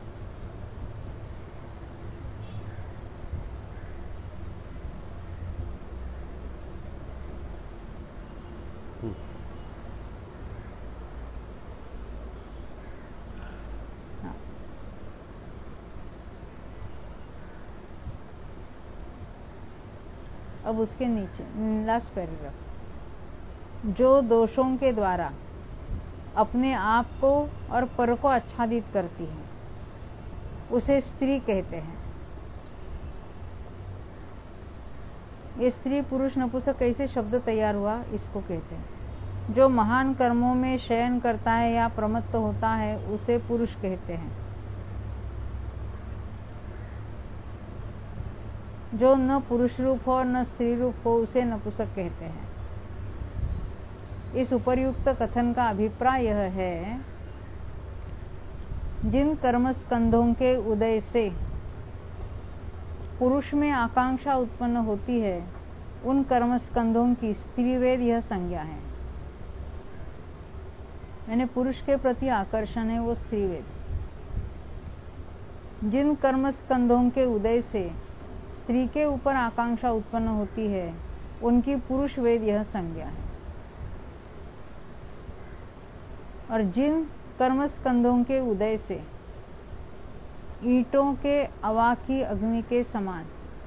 अब उसके नीचे लास्ट पैराग्राफ, जो दोषों के द्वारा अपने आप को और पर को आच्छादित करती है उसे स्त्री कहते हैं। ये स्त्री पुरुष नपुंसक कैसे शब्द तैयार हुआ, इसको कहते हैं। जो महान कर्मों में शयन करता है या प्रमत्त होता है उसे पुरुष कहते हैं। जो न पुरुष रूप हो न स्त्री रूप हो उसे नपुंसक कहते हैं। इस उपर्युक्त कथन का अभिप्राय यह है, जिन कर्मस्कंधों के उदय से पुरुष में आकांक्षा उत्पन्न होती है उन कर्मस्कंधों की स्त्रीवेद यह संज्ञा है। यानी पुरुष के प्रति आकर्षण है वो स्त्रीवेद। जिन कर्मस्कंधों के उदय से स्त्री के ऊपर आकांक्षा उत्पन्न होती है उनकी पुरुष वेद यह संज्ञा है। और जिन कर्मस्कंधों के उदय से ईंटों के अवा की अग्नि के समान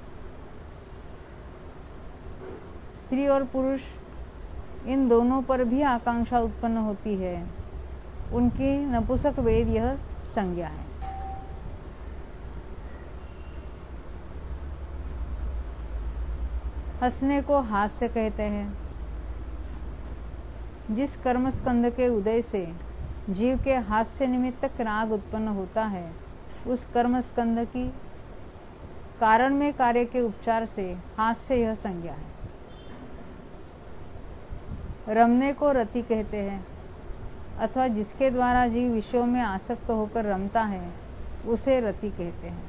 स्त्री और पुरुष इन दोनों पर भी आकांक्षा उत्पन्न होती है उनकी नपुंसक वेद यह संज्ञा है। हंसने को हास्य कहते हैं। जिस कर्मस्कंध के उदय से जीव के हास्य निमित्तक राग उत्पन्न होता है उस कर्मस्कंध की कारण में कार्य के उपचार से हास्य यह संज्ञा है। रमने को रति कहते हैं अथवा जिसके द्वारा जीव विषयों में आसक्त होकर रमता है उसे रति कहते हैं।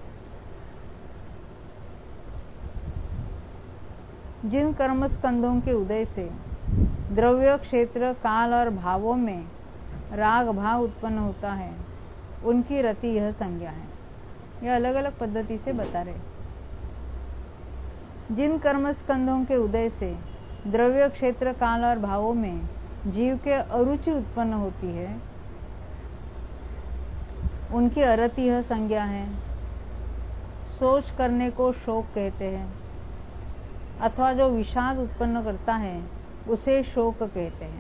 जिन कर्मस्कंधों के उदय से द्रव्य, क्षेत्र, काल और भावों में राग भाव उत्पन्न होता है उनकी रति यह संज्ञा है। यह अलग अलग पद्धति से बता रहे। जिन कर्मस्कंधों के उदय से द्रव्य, क्षेत्र, काल और भावों में जीव के अरुचि उत्पन्न होती है उनकी अरति यह संज्ञा है। सोच करने को शोक कहते हैं अथवा जो विषाद उत्पन्न करता है उसे शोक कहते हैं।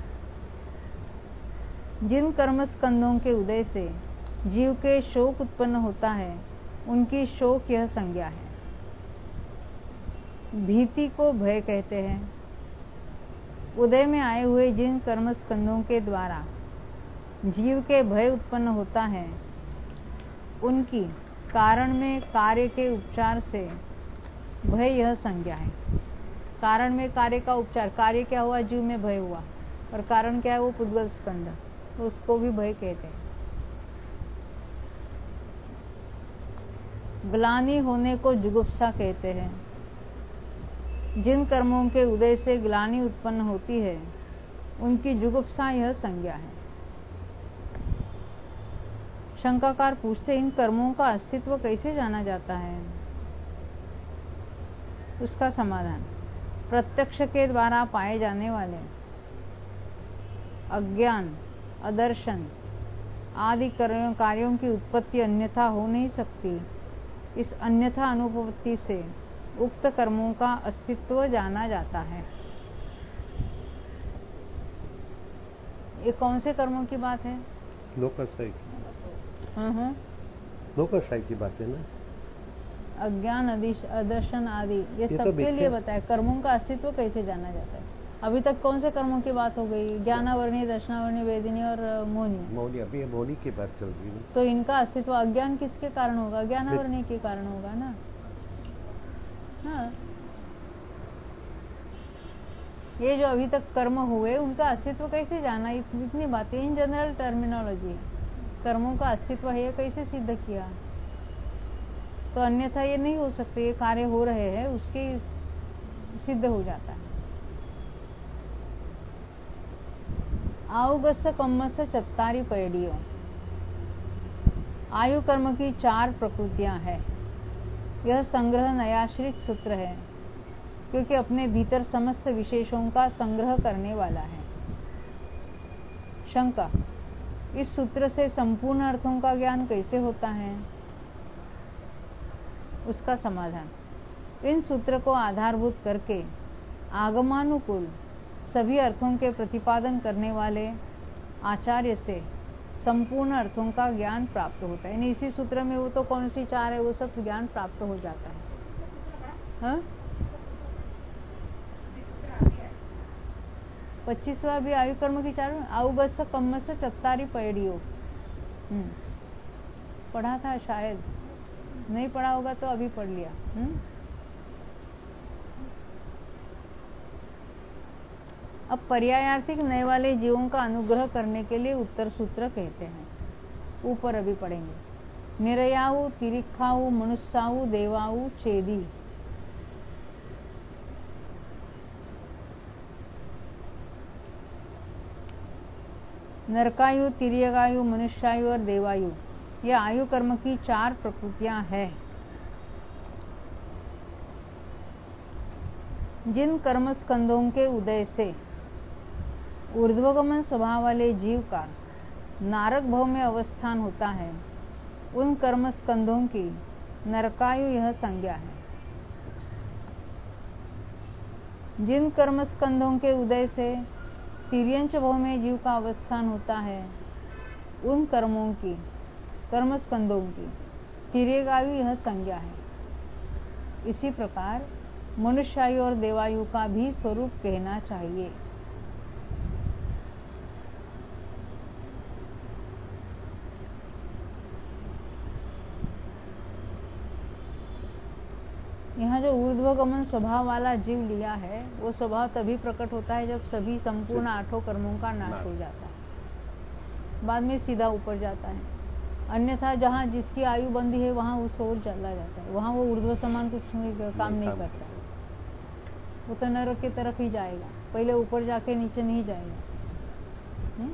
जिन कर्मस्कंधों के उदय से जीव के शोक उत्पन्न होता है उनकी शोक यह संज्ञा है। भीति को भय कहते हैं। उदय में आए हुए जिन कर्मस्कंधों के द्वारा जीव के भय उत्पन्न होता है उनकी कारण में कार्य के उपचार से भय यह संज्ञा है। कारण में कार्य का उपचार, कार्य क्या हुआ, जीव में भय हुआ, और कारण क्या है, वो पुद्गल स्कंध, तो उसको भी भय कहते हैं। ग्लानि होने को जुगुप्सा कहते हैं। जिन कर्मों के उदय से ग्लानि उत्पन्न होती है उनकी जुगुप्सा यह संज्ञा है। शंकाकार पूछते, इन कर्मों का अस्तित्व कैसे जाना जाता है? उसका समाधान, प्रत्यक्ष के द्वारा पाए जाने वाले अज्ञान, अदर्शन आदि कार्यों की उत्पत्ति अन्यथा हो नहीं सकती। इस अन्यथा अनुपत्ति से उक्त कर्मों का अस्तित्व जाना जाता है। ये कौन से कर्मों की बात है? लोकाश्रय की। हम्म लोकाश्रय की बात है ना। अज्ञान, अदर्शन आदि ये, ये सबके लिए बताया कर्मों का अस्तित्व कैसे जाना जाता है। अभी तक कौन से कर्मों की बात हो गई? ज्ञानावर्णी, दर्शनावर्णी, वेदिनी और मौनी। मौनी, अभी मौनी की बात चल रही है। तो इनका अस्तित्व अज्ञान किसके कारण होगा? ज्ञानावर्णी के कारण होगा ना। हाँ, ये जो अभी तक कर्म हुए उनका अस्तित्व कैसे जाना, इतनी बातें इन जनरल टर्मिनोलॉजी। कर्मों का अस्तित्व है कैसे सिद्ध किया? तो अन्यथा ये नहीं हो सकते। ये कार्य हो रहे हैं उसके सिद्ध हो जाता है। आउगस कम्मस चत्तारी पैडियो। आयु कर्म की चार प्रकृतियां हैं। यह संग्रह नयाश्रित सूत्र है, क्योंकि अपने भीतर समस्त विशेषों का संग्रह करने वाला है। शंका, इस सूत्र से संपूर्ण अर्थों का ज्ञान कैसे होता है? उसका समाधान, इन सूत्र को आधारभूत करके आगमानुकूल सभी अर्थों के प्रतिपादन करने वाले आचार्य से संपूर्ण अर्थों का ज्ञान प्राप्त होता है। यानी इसी सूत्र में वो तो कौन सी चार है वो सब ज्ञान प्राप्त हो जाता है। हाँ? पच्चीसवा भी आयु कर्म की चार, आउगस कम्मस चत्तारी पैडियो पढ़ा था शायद, नहीं पढ़ा होगा तो अभी पढ़ लिया। हुँ? अब पर्यायार्थिक नए वाले जीवों का अनुग्रह करने के लिए उत्तर सूत्र कहते हैं। ऊपर अभी पढ़ेंगे। निरयाऊ, तिरिखाऊ, मनुष्याऊ, देवाऊ, चेदी। नरकायु, तिर्यकायु, मनुष्यायु और देवायु, ये आयु कर्म की चार प्रकृतियां हैं। जिन कर्म स्कंदों के उदय से ऊर्ध्वगमन स्वभाव वाले जीव का नारक भव में अवस्थान होता है, उन कर्म स्कंदों की नरकायु यह संज्ञा है। जिन कर्म स्कंदों के उदय से तिर्यंच भव में जीव का अवस्थान होता है, उन कर्मों की कर्म स्कंदों की तिर्यकायु यह संज्ञा है। इसी प्रकार मनुष्यायु और देवायु का भी स्वरूप कहना चाहिए। यहाँ जो ऊर्ध्वगमन स्वभाव वाला जीव लिया है, वो स्वभाव तभी प्रकट होता है जब सभी संपूर्ण आठों कर्मों का नाश हो जाता है, बाद में सीधा ऊपर जाता है। अन्यथा जहाँ जिसकी आयु बंधी है वहाँ उस ओर चला जाता है, वहाँ वो ऊर्ध्व समान कुछ नहीं, काम नहीं करता, वो तो नरक की तरफ ही जाएगा, पहले ऊपर जाके नीचे नहीं जाएगा। हुँ?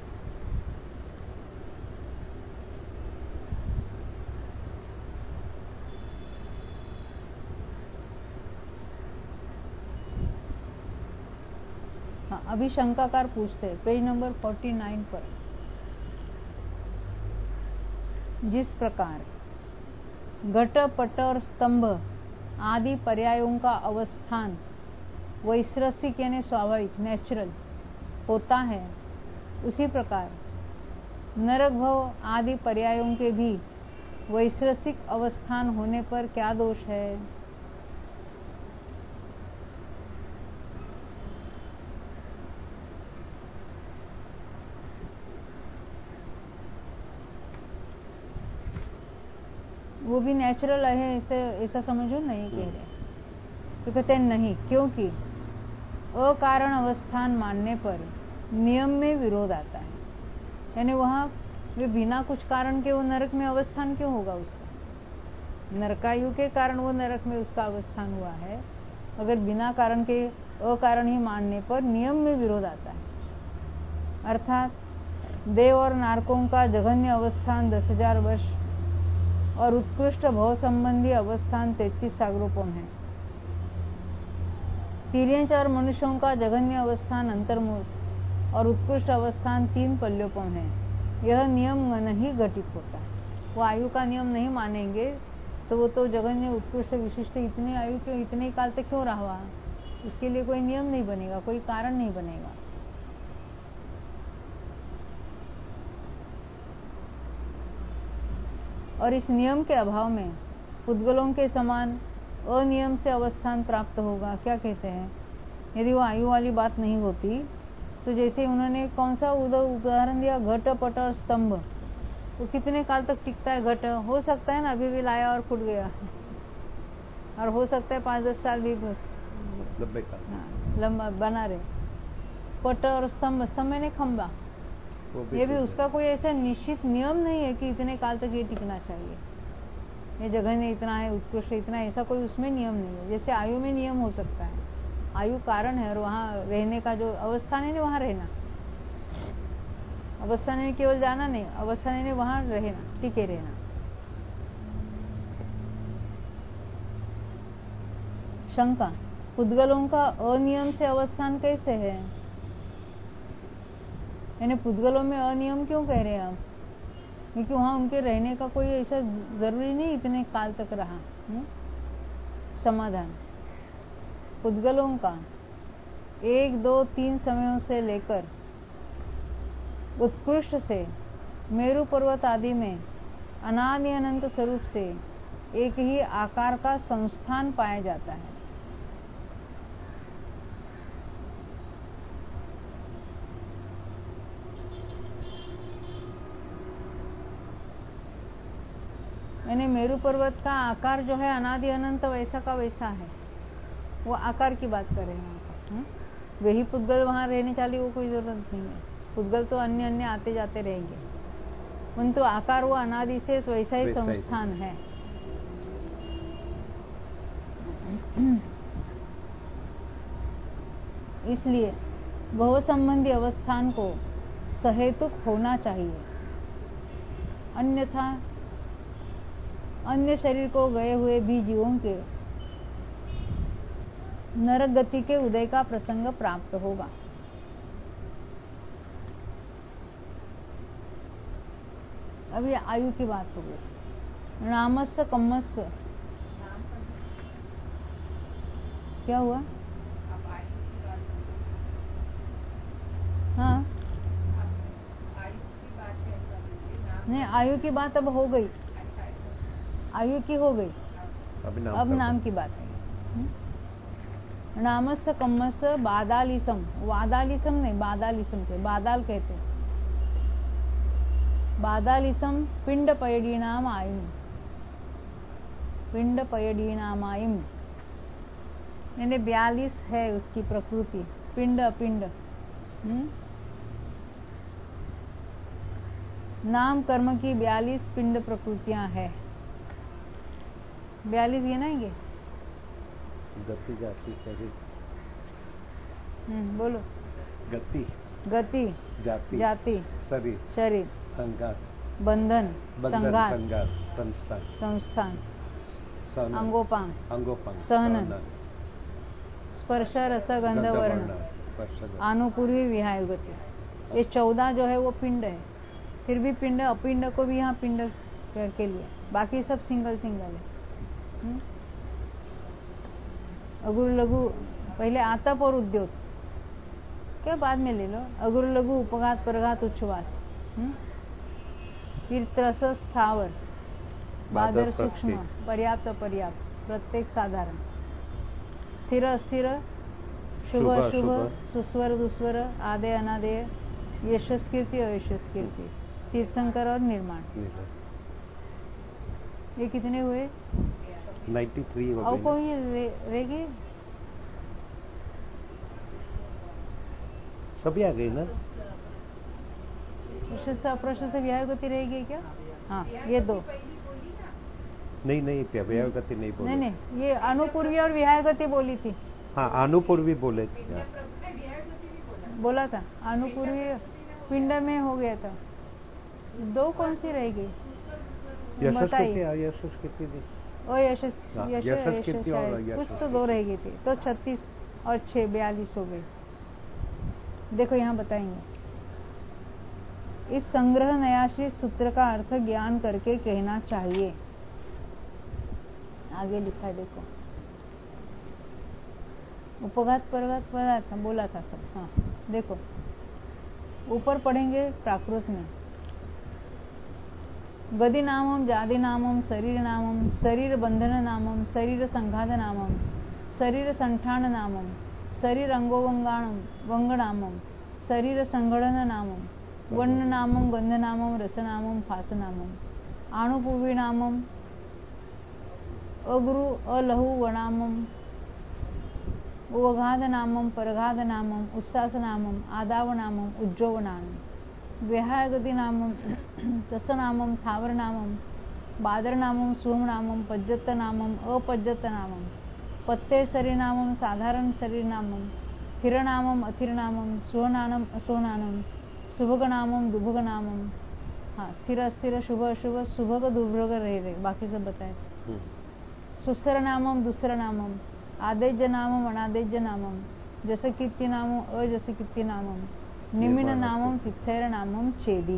हाँ, अभी शंकाकार पूछते हैं पेज नंबर उनचास पर। जिस प्रकार घट, पट और स्तंभ आदि पर्यायों का अवस्थान वैश्रसिक यानी स्वाभाविक नेचुरल होता है, उसी प्रकार नरक भव आदि पर्यायों के भी वैश्रसिक अवस्थान होने पर क्या दोष है? वो भी नेचुरल है, ऐसे ऐसा समझो नहीं कह रहे। तो कहते हैं नहीं, क्योंकि अकारण अवस्थान मानने पर नियम में विरोध आता है। यानी वहाँ वे बिना कुछ कारण के वो नरक में अवस्थान क्यों होगा उसका? नरकायु के कारण वो नरक में उसका अवस्थान हुआ है, अगर बिना कारण के अकारण ही मानने पर नियम में विरोध आता है। अर्थात देव और नारकों का जघन्य अवस्थान दस हजार वर्ष और उत्कृष्ट भव संबंधी अवस्थान तैतीस सागरोपम है। तिर्यंच और मनुष्यों का जघन्य अवस्थान अंतर्मुख और उत्कृष्ट अवस्थान तीन पल्योपम है। यह नियम नहीं घटित होता है। वो आयु का नियम नहीं मानेंगे तो वो तो जघन्य उत्कृष्ट विशिष्ट इतने आयु के इतने काल तक क्यों रहा? उसके लिए कोई नियम नहीं बनेगा, कोई कारण नहीं बनेगा। और इस नियम के अभाव में पुद्गलों के समान अनियम से अवस्थान प्राप्त होगा। क्या कहते हैं? यदि वो आयु वाली बात नहीं होती तो जैसे उन्होंने कौन सा उदाहरण दिया, घट, पट और स्तंभ, वो कितने काल तक टिकता है? घट हो सकता है ना अभी भी लाया और फूट गया, और हो सकता है पाँच दस साल भी लंबा बना रहे। पट और स्तंभ, स्तंभ ने खंबा, ये भी उसका कोई ऐसा निश्चित नियम नहीं है कि इतने काल तक ये टिकना चाहिए, ये जगह ने इतना है, उत्कृष्ट इतना, ऐसा कोई उसमें नियम नहीं है। जैसे आयु में नियम हो सकता है, आयु कारण है और वहाँ रहने का जो अवस्थान है ना, वहाँ रहना, अवस्थानी में केवल जाना नहीं, अवस्थानी में वहां रहना, टिके रहना। शंका, पुद्गलों का अनियम से अवस्थान कैसे है? यानी पुद्गलों में अनियम क्यों कह रहे हैं आप? क्योंकि वहां उनके रहने का कोई ऐसा जरूरी नहीं इतने काल तक रहा। हुँ? समाधान, पुद्गलों का एक दो तीन समयों से लेकर उत्कृष्ट से मेरु पर्वत आदि में अनादि अनंत स्वरूप से एक ही आकार का संस्थान पाया जाता है। यानी मेरु पर्वत का आकार जो है अनादि अनंत वैसा का वैसा है, वो आकार की बात कर रहे हैं। वही पुद्गल वहां रहने चाली, वो कोई जरूरत नहीं है। पुद्गल तो अन्य अन्य आते जाते रहेंगे, परंतु आकार वो अनादि से वैसा ही संस्थान है। इसलिए भव संबंधी अवस्थान को सहेतुक होना चाहिए, अन्यथा अन्य शरीर को गए हुए भी जीवों के नरक गति के उदय का प्रसंग प्राप्त होगा। अब ये आयु की बात हो गई। नामस्य कम्मस्य क्या हुआ? हाँ नहीं, आयु की बात अब हो गई, आयु की हो गई, अब नाम, अब नाम की बात है। नामस्य कम्मस्य बादालिसम, वादालिसम नहीं बादालिसम से, बादाल कहते, बादालिसम पिंड पयडीनाम आयुम, पिंड पयडीनाम आयुम यानी बयालीस है उसकी प्रकृति, पिंड अपिंड। नाम कर्म की बयालीस पिंड प्रकृतियां हैं। बयालीस गिनाएंगे? गति जाति शरीर। हम्म बोलो। गति गति जाति जाति शरीर शरीर संघात बंधन संघात संस्थान संस्थान अंगोपांग अंगोपांग सहनन स्पर्श रस गंध वर्ण अनुपूर्वी विहाय गति, ये चौदह जो है वो पिंड है। फिर भी पिंड अपिंड को भी यहाँ पिंड के लिए, बाकी सब सिंगल सिंगल है। अगुरु लघु पहले आतप और उद्योग, क्या बाद में ले लो। अगुरु लघु उपघात परघात उच्छ्वास, फिर त्रस स्थावर बादर सूक्ष्म पर्याप्त पर्याप्त प्रत्येक साधारण स्थिर अस्थिर शुभ शुभ सुस्वर दुस्वर आदय अनादय यशस्कीर्ति अयशस्कीर्ति तीर्थंकर और निर्माण। ये कितने हुए? तिरानवे हो गए। और कोई रह गए? सभी आ गई ना? प्रशस्त अप्रशस्त व्याय गति रहेगी क्या? हाँ ये दो। नहीं नहीं व्याय गति नहीं बोली। नहीं नहीं ये अनुपूर्वी और विहाय गति बोली थी। हाँ अनुपूर्वी बोले थे, बोला था। अनुपूर्वी पिंड में हो गया था। दो कौन सी रह गई? बताइए। ओ यशस कुछ तो दो रह गई थी, तो छत्तीस और छह बयालीस हो गई। देखो यहाँ बताएंगे। इस संग्रह नयाशी सूत्र का अर्थ ज्ञान करके कहना चाहिए। आगे लिखा है देखो। उपघात परघात पदार्थ बोला था सब। हाँ देखो ऊपर पढ़ेंगे प्राकृत में। गति नामम जाति नामम शरीर नामम शरीर बंधन नामम शरीर संघात नामम शरीर संठान नामम शरीर अंगोवंगाणम वंग नामम शरीर संगठन नामम वर्ण नामम गंध नामम रस नामम फास नामम आणुपूर्वी नामम अगुरु अलहु वनामम उवघात नामम परघात नामम उस्सास नामम आदाव नामम उज्जव नामम विहाय गति नामम तस नामम थावर नामम बादर नामम सूम नामम पज्जत नामम अपज्जत नामम पत्ते शरीर नामम साधारण शरीर नामम हिर नामम अथिर नामम सोनानम असोनानम शुभग नामम दुभग नामम, हाँ स्थिर अस्थिर शुभ अशुभ शुभग दुर्भग रहे रहे बाकी सब बताए। सुस्वर नामम दुस्वर नामम, आदेज्य नामम अनादेज्य नामम, जैसे कीर्ति नामम अजैसे कीर्ति नामम, निमिन नामम तिथैर नामम चेदी।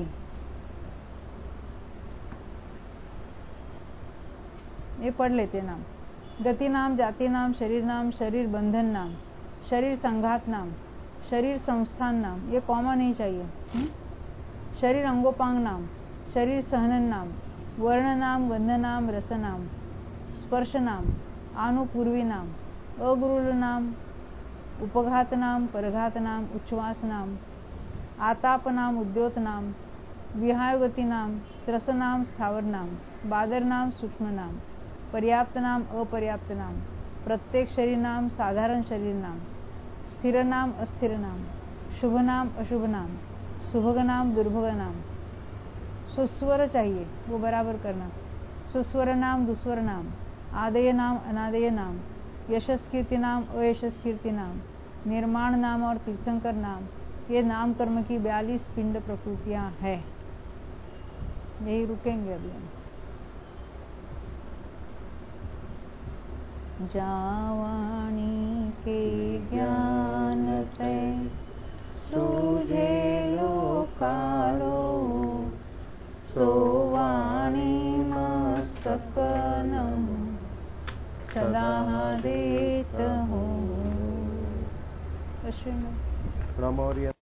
ये पढ़ लेते नाम। गति नाम, जाति नाम, शरीर नाम, शरीर बंधन नाम, शरीर संघात नाम, शरीर संस्थान नाम, ये कॉमा नहीं चाहिए। हुँ? शरीर अंगोपांग नाम, शरीर सहनन नाम, वर्ण नाम, गंध नाम, रस नाम, स्पर्श नाम, आनुपूर्वी नाम, अगुरुल नाम, उपघात नाम, परघात नाम, उच्छ्वास नाम, आताप नाम, उद्योत नाम, विहायगति नाम, त्रस नाम, स्थावर नाम, बादर नाम, सूक्ष्म नाम, पर्याप्त नाम, अपर्याप्त नाम, प्रत्येक शरीर नाम, साधारण शरीर नाम, स्थिर नाम, अस्थिर नाम, शुभ नाम, अशुभ नाम, सुभग नाम, दुर्भग नाम। सुस्वर चाहिए, वो बराबर करना। सुस्वर नाम, दुस्वर नाम, आदेय नाम, अनादेय नाम, यशस कीर्ति नाम, अयशस कीर्ति नाम, निर्माण नाम और तीर्थंकर नाम। ये नाम कर्म की बयालीस पिंड प्रकृतियां हैं। यही रुकेंगे अभी हम। जावाणी के ज्ञान ते सूझे लोकालो, सोवाणी मस्तकनम सदा देत हो। अश्विन